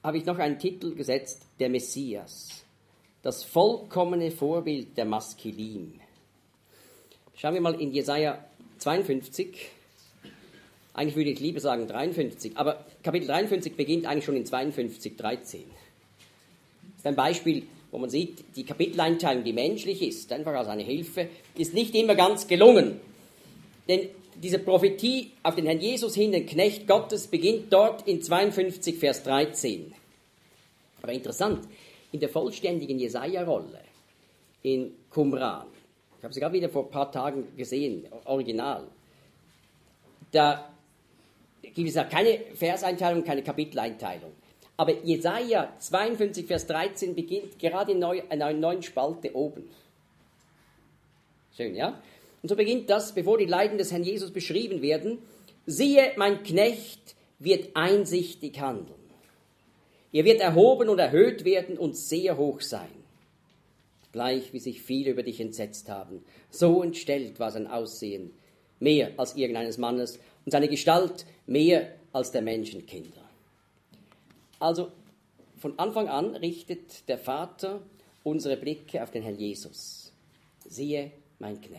habe ich noch einen Titel gesetzt, der Messias, das vollkommene Vorbild der Maskilim. Schauen wir mal in Jesaja zweiundfünfzig, eigentlich würde ich lieber sagen dreiundfünfzig, aber Kapitel dreiundfünfzig beginnt eigentlich schon in zweiundfünfzig, dreizehn. Das ist ein Beispiel, wo man sieht, die Kapiteleinteilung, die menschlich ist, einfach als eine Hilfe, ist nicht immer ganz gelungen. Denn diese Prophetie auf den Herrn Jesus hin, den Knecht Gottes, beginnt dort in zweiundfünfzig, Vers dreizehn. Aber interessant, in der vollständigen Jesaja-Rolle, in Qumran, ich habe sie gerade wieder vor ein paar Tagen gesehen, original, da gibt es ja keine Verseinteilung, keine Kapiteleinteilung. Aber Jesaja zweiundfünfzig, Vers dreizehn beginnt gerade in einer neuen Spalte oben. Schön, ja? Und so beginnt das, bevor die Leiden des Herrn Jesus beschrieben werden. Siehe, mein Knecht wird einsichtig handeln. Er wird erhoben und erhöht werden und sehr hoch sein. Gleich wie sich viele über dich entsetzt haben. So entstellt war sein Aussehen, mehr als irgendeines Mannes, und seine Gestalt mehr als der Menschenkinder. Also von Anfang an richtet der Vater unsere Blicke auf den Herrn Jesus. Siehe, mein Knecht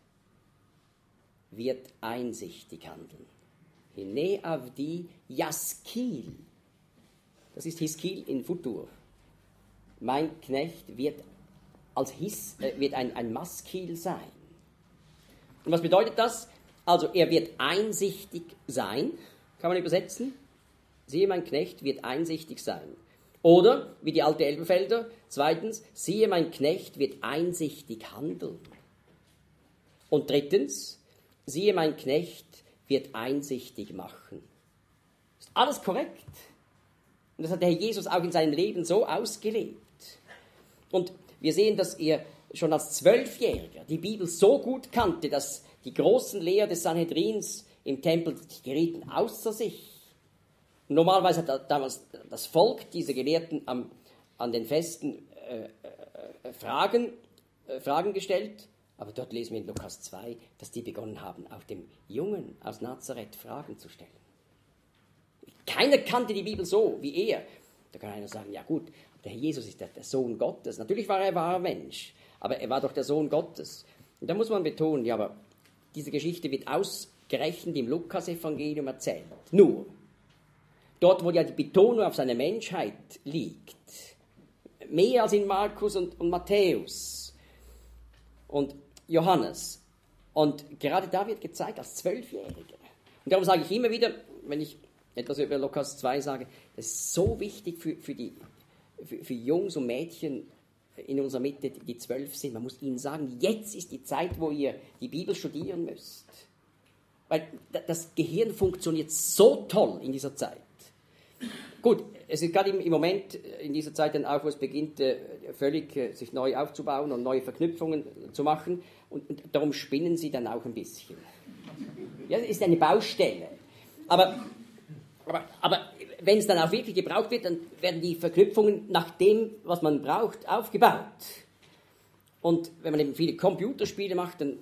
wird einsichtig handeln. Hine avdi Yaskil. Das ist Hiskil in Futur. Mein Knecht wird, als His, äh, wird ein, ein Maskil sein. Und was bedeutet das? Also er wird einsichtig sein, kann man übersetzen. Siehe, mein Knecht wird einsichtig sein. Oder, wie die alte Elberfelder, zweitens, siehe, mein Knecht wird einsichtig handeln. Und drittens, siehe, mein Knecht wird einsichtig machen. Ist alles korrekt. Und das hat der Herr Jesus auch in seinem Leben so ausgelebt. Und wir sehen, dass er schon als Zwölfjähriger die Bibel so gut kannte, dass die großen Lehrer des Sanhedrins im Tempel, die gerieten außer sich. Und normalerweise hat damals das Volk, diese Gelehrten am, an den Festen äh, äh, Fragen, äh, Fragen gestellt. Aber dort lesen wir in Lukas zwei, dass die begonnen haben, auch dem Jungen aus Nazareth Fragen zu stellen. Keiner kannte die Bibel so wie er. Da kann einer sagen, ja gut, der Herr Jesus ist der, der Sohn Gottes. Natürlich war er ein wahrer Mensch, aber er war doch der Sohn Gottes. Und da muss man betonen, ja, aber diese Geschichte wird ausgerechnet im Lukas-Evangelium erzählt. Nur, dort, wo ja die Betonung auf seine Menschheit liegt, mehr als in Markus und, und Matthäus und Johannes. Und gerade da wird gezeigt, als Zwölfjähriger. Und darum sage ich immer wieder, wenn ich etwas über Lukas zwei sage, das ist so wichtig für, für, die, für, für Jungs und Mädchen in unserer Mitte, die zwölf sind. Man muss ihnen sagen, jetzt ist die Zeit, wo ihr die Bibel studieren müsst. Weil das Gehirn funktioniert so toll in dieser Zeit. Gut, es ist gerade im Moment in dieser Zeit dann auch, wo es beginnt, völlig sich neu aufzubauen und neue Verknüpfungen zu machen. Und, und darum spinnen sie dann auch ein bisschen. Ja, das ist eine Baustelle. Aber, aber, aber wenn es dann auch wirklich gebraucht wird, dann werden die Verknüpfungen nach dem, was man braucht, aufgebaut. Und wenn man eben viele Computerspiele macht, dann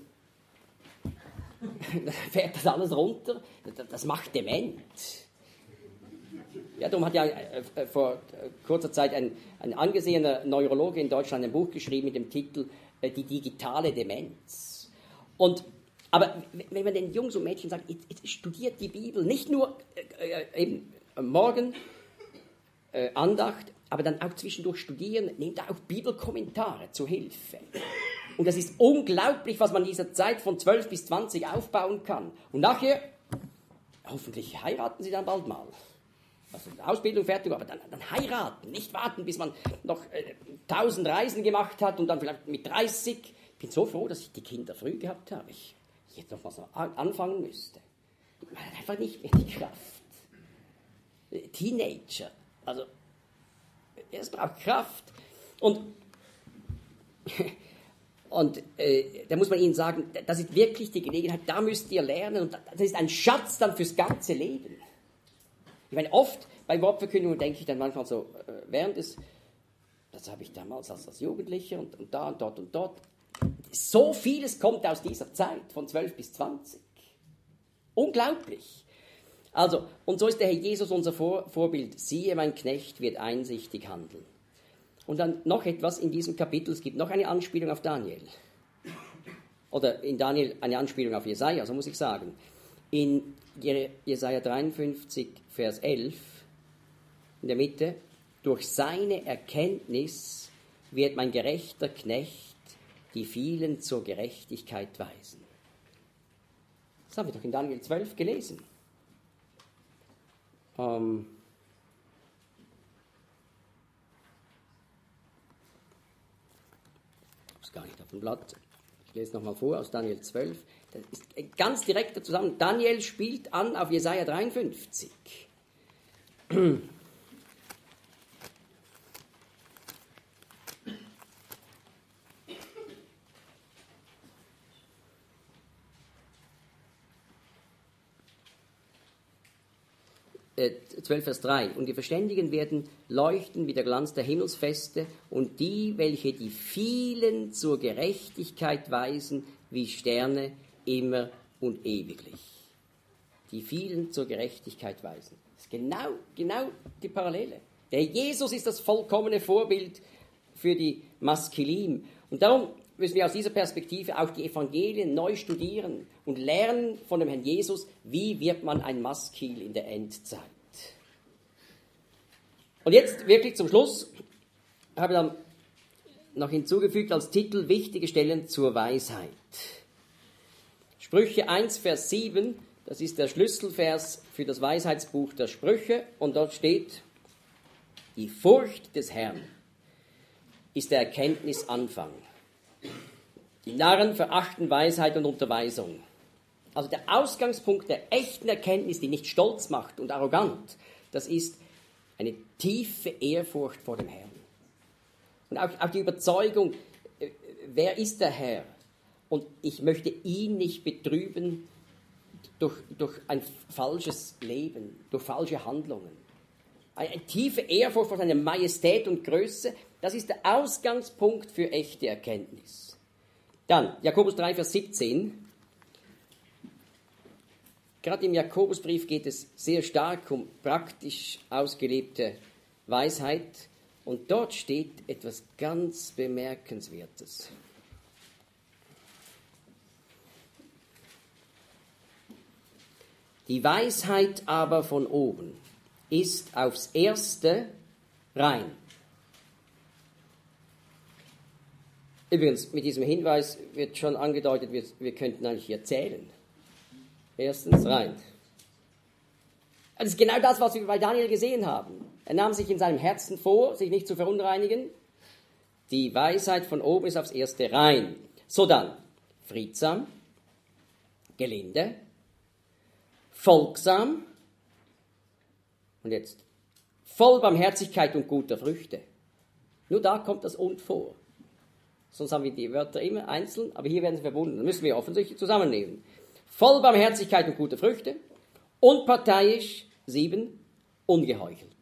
fährt das alles runter. Das macht dement. Ja, darum hat ja äh, vor äh, kurzer Zeit ein, ein angesehener Neurologe in Deutschland ein Buch geschrieben mit dem Titel äh, Die digitale Demenz. Und, aber wenn man den Jungs und Mädchen sagt, jetzt, jetzt studiert die Bibel, nicht nur äh, äh, eben morgen äh, Andacht, aber dann auch zwischendurch studieren, nehmt auch Bibelkommentare zur Hilfe. Und das ist unglaublich, was man in dieser Zeit von zwölf bis zwanzig aufbauen kann. Und nachher, hoffentlich heiraten sie dann bald mal. Also Ausbildung fertig, aber dann, dann heiraten, nicht warten, bis man noch äh, tausend Reisen gemacht hat und dann vielleicht mit dreißig. Ich bin so froh, dass ich die Kinder früh gehabt habe. Ich jetzt noch mal so anfangen müsste. Man hat einfach nicht mehr die Kraft. Teenager, also es braucht Kraft. Und, und äh, da muss man ihnen sagen, das ist wirklich die Gelegenheit, da müsst ihr lernen und das ist ein Schatz dann fürs ganze Leben. Ich meine, oft bei Wortverkündigungen denke ich dann manchmal so, äh, während des, das habe ich damals als, als Jugendlicher und, und da und dort und dort. So vieles kommt aus dieser Zeit, von zwölf bis zwanzig. Unglaublich. Also, und so ist der Herr Jesus unser Vor- Vorbild. Siehe, mein Knecht wird einsichtig handeln. Und dann noch etwas in diesem Kapitel, es gibt noch eine Anspielung auf Daniel. Oder in Daniel eine Anspielung auf Jesaja, so muss ich sagen. In Je- Jesaja dreiundfünfzig, Vers elf, in der Mitte, durch seine Erkenntnis wird mein gerechter Knecht die vielen zur Gerechtigkeit weisen. Das haben wir doch in Daniel zwölf gelesen. Ähm, ich habe es gar nicht auf dem Blatt. Ich lese nochmal vor aus Daniel zwölf. Das ist ganz direkt zusammen. Daniel spielt an auf Jesaja dreiundfünfzig. zwölf, Vers drei. Und die Verständigen werden leuchten wie der Glanz der Himmelsfeste und die, welche die vielen zur Gerechtigkeit weisen, wie Sterne immer und ewiglich. Die vielen zur Gerechtigkeit weisen. Das ist genau, genau die Parallele. Der Jesus ist das vollkommene Vorbild für die Maskilim. Und darum müssen wir aus dieser Perspektive auch die Evangelien neu studieren und lernen von dem Herrn Jesus, wie wird man ein Maskil in der Endzeit. Und jetzt wirklich zum Schluss habe ich dann noch hinzugefügt als Titel wichtige Stellen zur Weisheit. Sprüche eins, Vers sieben, das ist der Schlüsselvers für das Weisheitsbuch der Sprüche und dort steht, die Furcht des Herrn ist der Erkenntnis Anfang. Die Narren verachten Weisheit und Unterweisung. Also der Ausgangspunkt der echten Erkenntnis, die nicht stolz macht und arrogant, das ist eine tiefe Ehrfurcht vor dem Herrn. Und auch, auch die Überzeugung, äh, wer ist der Herr? Und ich möchte ihn nicht betrüben durch, durch ein falsches Leben, durch falsche Handlungen. Eine, eine tiefe Ehrfurcht vor seiner Majestät und Größe, das ist der Ausgangspunkt für echte Erkenntnis. Dann, Jakobus drei, Vers siebzehn. Gerade im Jakobusbrief geht es sehr stark um praktisch ausgelebte Weisheit. Und dort steht etwas ganz Bemerkenswertes. Die Weisheit aber von oben ist aufs Erste rein. Übrigens, mit diesem Hinweis wird schon angedeutet, wir, wir könnten eigentlich hier zählen. Erstens rein. Das ist genau das, was wir bei Daniel gesehen haben. Er nahm sich in seinem Herzen vor, sich nicht zu verunreinigen. Die Weisheit von oben ist aufs Erste rein. So dann, friedsam, gelinde, folgsam und jetzt voll Barmherzigkeit und guter Früchte. Nur da kommt das und vor. Sonst haben wir die Wörter immer einzeln, aber hier werden sie verbunden. Das müssen wir offensichtlich zusammennehmen. Voll Barmherzigkeit und gute Früchte. Unparteiisch, sieben, ungeheuchelt.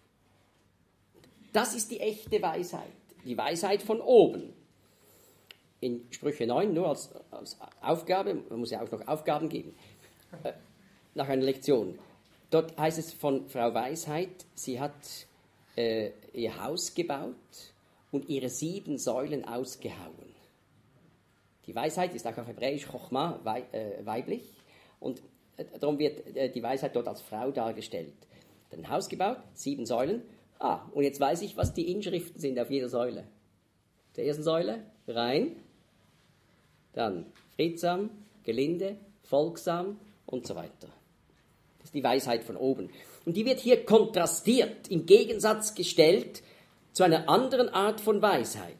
Das ist die echte Weisheit. Die Weisheit von oben. In Sprüche neun, nur als, als Aufgabe, man muss ja auch noch Aufgaben geben, äh, nach einer Lektion. Dort heißt es von Frau Weisheit, sie hat äh, ihr Haus gebaut und ihre sieben Säulen ausgehauen. Die Weisheit ist auch auf Hebräisch Chochma, weiblich, und darum wird die Weisheit dort als Frau dargestellt. Ein Haus gebaut, sieben Säulen. Ah, und jetzt weiß ich, was die Inschriften sind auf jeder Säule. Der ersten Säule, rein, dann friedsam, gelinde, folgsam und so weiter. Das ist die Weisheit von oben. Und die wird hier kontrastiert, im Gegensatz gestellt zu einer anderen Art von Weisheit.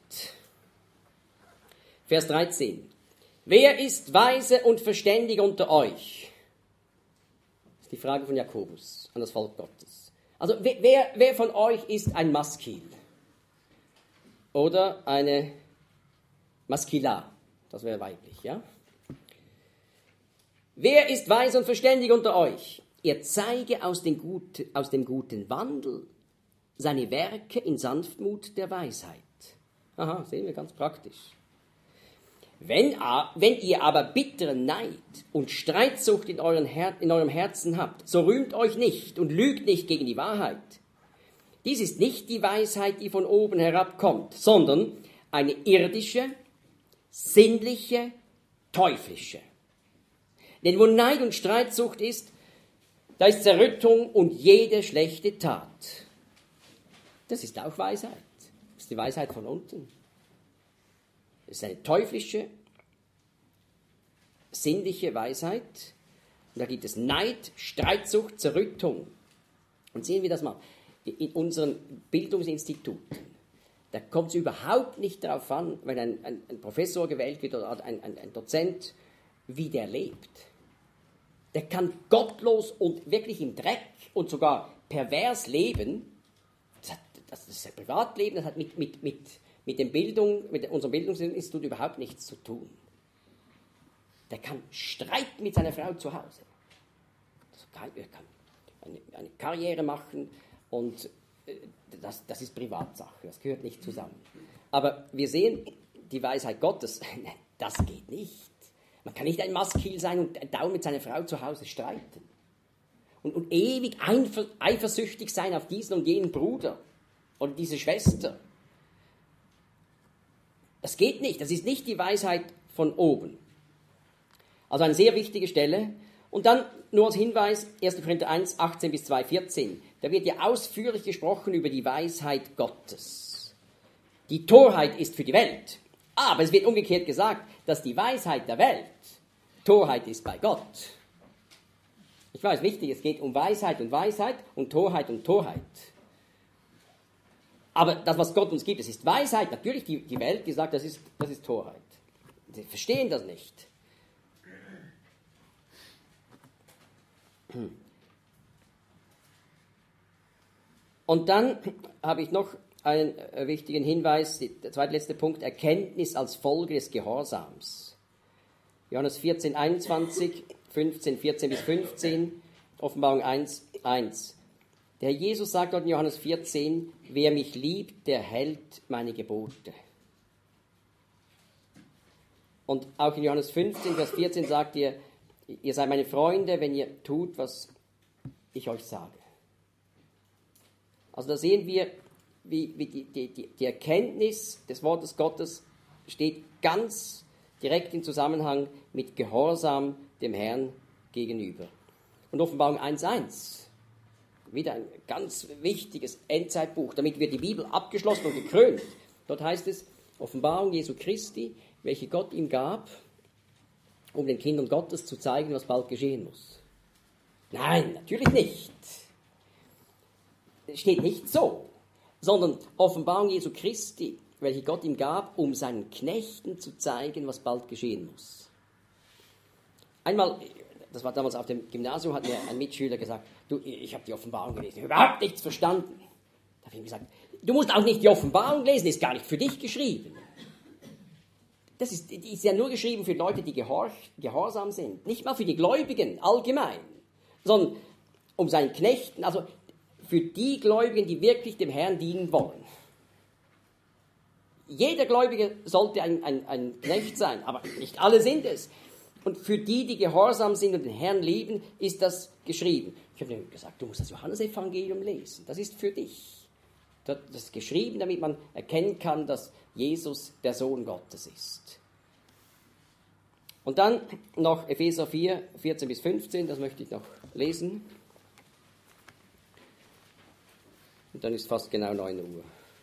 Vers dreizehn. Wer ist weise und verständig unter euch? Das ist die Frage von Jakobus an das Volk Gottes. Also wer, wer von euch ist ein Maskil? Oder eine Maskila? Das wäre weiblich, ja? Wer ist weise und verständig unter euch? Er zeige aus, den Gut, aus dem guten Wandel seine Werke in Sanftmut der Weisheit. Aha, sehen wir ganz praktisch. Wenn, wenn ihr aber bitteren Neid und Streitsucht in, euren Her- in eurem Herzen habt, so rühmt euch nicht und lügt nicht gegen die Wahrheit. Dies ist nicht die Weisheit, die von oben herabkommt, sondern eine irdische, sinnliche, teuflische. Denn wo Neid und Streitsucht ist, da ist Zerrüttung und jede schlechte Tat. Das ist auch Weisheit. Das ist die Weisheit von unten. Es ist eine teuflische, sinnliche Weisheit. Und da gibt es Neid, Streitsucht, Zerrüttung. Und sehen wir das mal in unseren Bildungsinstituten. Da kommt es überhaupt nicht darauf an, wenn ein, ein, ein Professor gewählt wird oder ein, ein, ein Dozent, wie der lebt. Der kann gottlos und wirklich im Dreck und sogar pervers leben. Das, hat, das ist ein Privatleben, das hat mit, mit, mit, mit, dem Bildung, mit unserem Bildungsinstitut überhaupt nichts zu tun. Der kann streiten mit seiner Frau zu Hause. Er kann eine, eine Karriere machen und das, das ist Privatsache, das gehört nicht zusammen. Aber wir sehen, die Weisheit Gottes, das geht nicht. Man kann nicht ein Maskil sein und dauernd mit seiner Frau zu Hause streiten. Und, und ewig einver, eifersüchtig sein auf diesen und jenen Bruder oder diese Schwester. Das geht nicht, das ist nicht die Weisheit von oben. Also eine sehr wichtige Stelle. Und dann nur als Hinweis, erster Korinther eins, achtzehn bis zwei, vierzehn. Da wird ja ausführlich gesprochen über die Weisheit Gottes. Die Torheit ist für die Welt. Aber es wird umgekehrt gesagt, dass die Weisheit der Welt Torheit ist bei Gott. Ich weiß, wichtig, es geht um Weisheit und Weisheit und Torheit und Torheit. Aber das, was Gott uns gibt, das ist Weisheit. Natürlich die, die Welt, die sagt, das ist, das ist Torheit. Sie verstehen das nicht. Und dann habe ich noch einen wichtigen Hinweis, der zweitletzte Punkt, Erkenntnis als Folge des Gehorsams. Johannes vierzehn, einundzwanzig, fünfzehn, vierzehn bis fünfzehn, Offenbarung eins, eins. Der Herr Jesus sagt dort in Johannes vierzehn, wer mich liebt, der hält meine Gebote. Und auch in Johannes fünfzehn, Vers vierzehn sagt er, ihr seid meine Freunde, wenn ihr tut, was ich euch sage. Also da sehen wir, wie, wie die, die, die Erkenntnis des Wortes Gottes steht ganz direkt im Zusammenhang mit Gehorsam dem Herrn gegenüber. Und Offenbarung eins, eins, wieder ein ganz wichtiges Endzeitbuch, damit wird die Bibel abgeschlossen und gekrönt. Dort heißt es, Offenbarung Jesu Christi, welche Gott ihm gab, um den Kindern Gottes zu zeigen, was bald geschehen muss. Nein, natürlich nicht. Es steht nicht so, sondern Offenbarung Jesu Christi, welche Gott ihm gab, um seinen Knechten zu zeigen, was bald geschehen muss. Einmal, das war damals auf dem Gymnasium, hat mir ein Mitschüler gesagt, du, ich habe die Offenbarung gelesen, ich habe überhaupt nichts verstanden. Da habe ich ihm gesagt, du musst auch nicht die Offenbarung lesen, ist gar nicht für dich geschrieben. Das ist, die ist ja nur geschrieben für Leute, die gehor, gehorsam sind. Nicht mal für die Gläubigen allgemein, sondern um seinen Knechten, also für die Gläubigen, die wirklich dem Herrn dienen wollen. Jeder Gläubige sollte ein, ein, ein Knecht sein, aber nicht alle sind es. Und für die, die gehorsam sind und den Herrn lieben, ist das geschrieben. Ich habe ihm gesagt, du musst das Johannesevangelium lesen. Das ist für dich. Das ist geschrieben, damit man erkennen kann, dass Jesus der Sohn Gottes ist. Und dann noch Epheser vier, vierzehn bis fünfzehn, das möchte ich noch lesen. Und dann ist fast genau neun Uhr.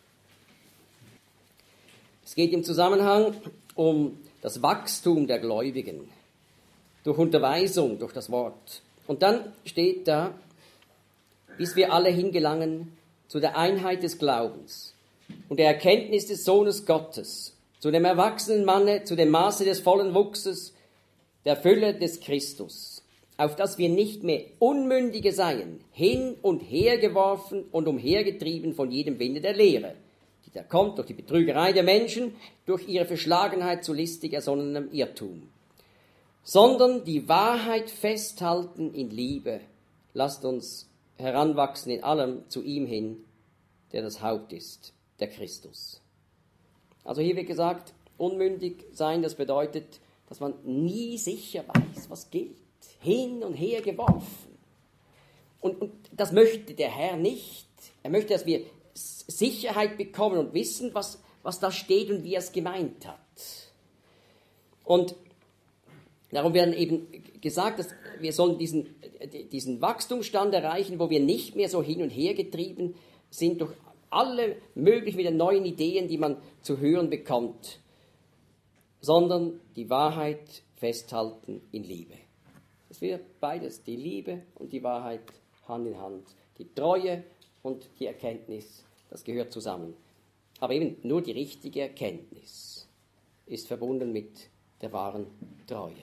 Es geht im Zusammenhang um das Wachstum der Gläubigen durch Unterweisung, durch das Wort. Und dann steht da, bis wir alle hingelangen zu der Einheit des Glaubens und der Erkenntnis des Sohnes Gottes, zu dem erwachsenen Manne, zu dem Maße des vollen Wuchses, der Fülle des Christus, auf dass wir nicht mehr Unmündige seien, hin und her geworfen und umhergetrieben von jedem Winde der Lehre, die da kommt durch die Betrügerei der Menschen, durch ihre Verschlagenheit zu listig ersonnenem Irrtum, sondern die Wahrheit festhalten in Liebe. Lasst uns heranwachsen in allem zu ihm hin, der das Haupt ist, der Christus. Also hier wird gesagt, Unmündig sein, das bedeutet, dass man nie sicher weiß, was gilt. Hin und her geworfen. Und, und das möchte der Herr nicht. Er möchte, dass wir Sicherheit bekommen und wissen, was, was da steht und wie er es gemeint hat. Und darum werden eben gesagt, dass wir sollen diesen, diesen Wachstumsstand erreichen, wo wir nicht mehr so hin und her getrieben sind durch alle möglichen wieder neuen Ideen, die man zu hören bekommt, sondern die Wahrheit festhalten in Liebe. Das wird beides, die Liebe und die Wahrheit Hand in Hand. Die Treue und die Erkenntnis, das gehört zusammen. Aber eben nur die richtige Erkenntnis ist verbunden mit der wahren Treue.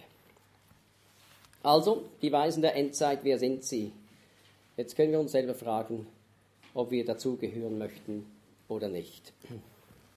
Also, die Weisen der Endzeit, wer sind sie? Jetzt können wir uns selber fragen, ob wir dazugehören möchten oder nicht.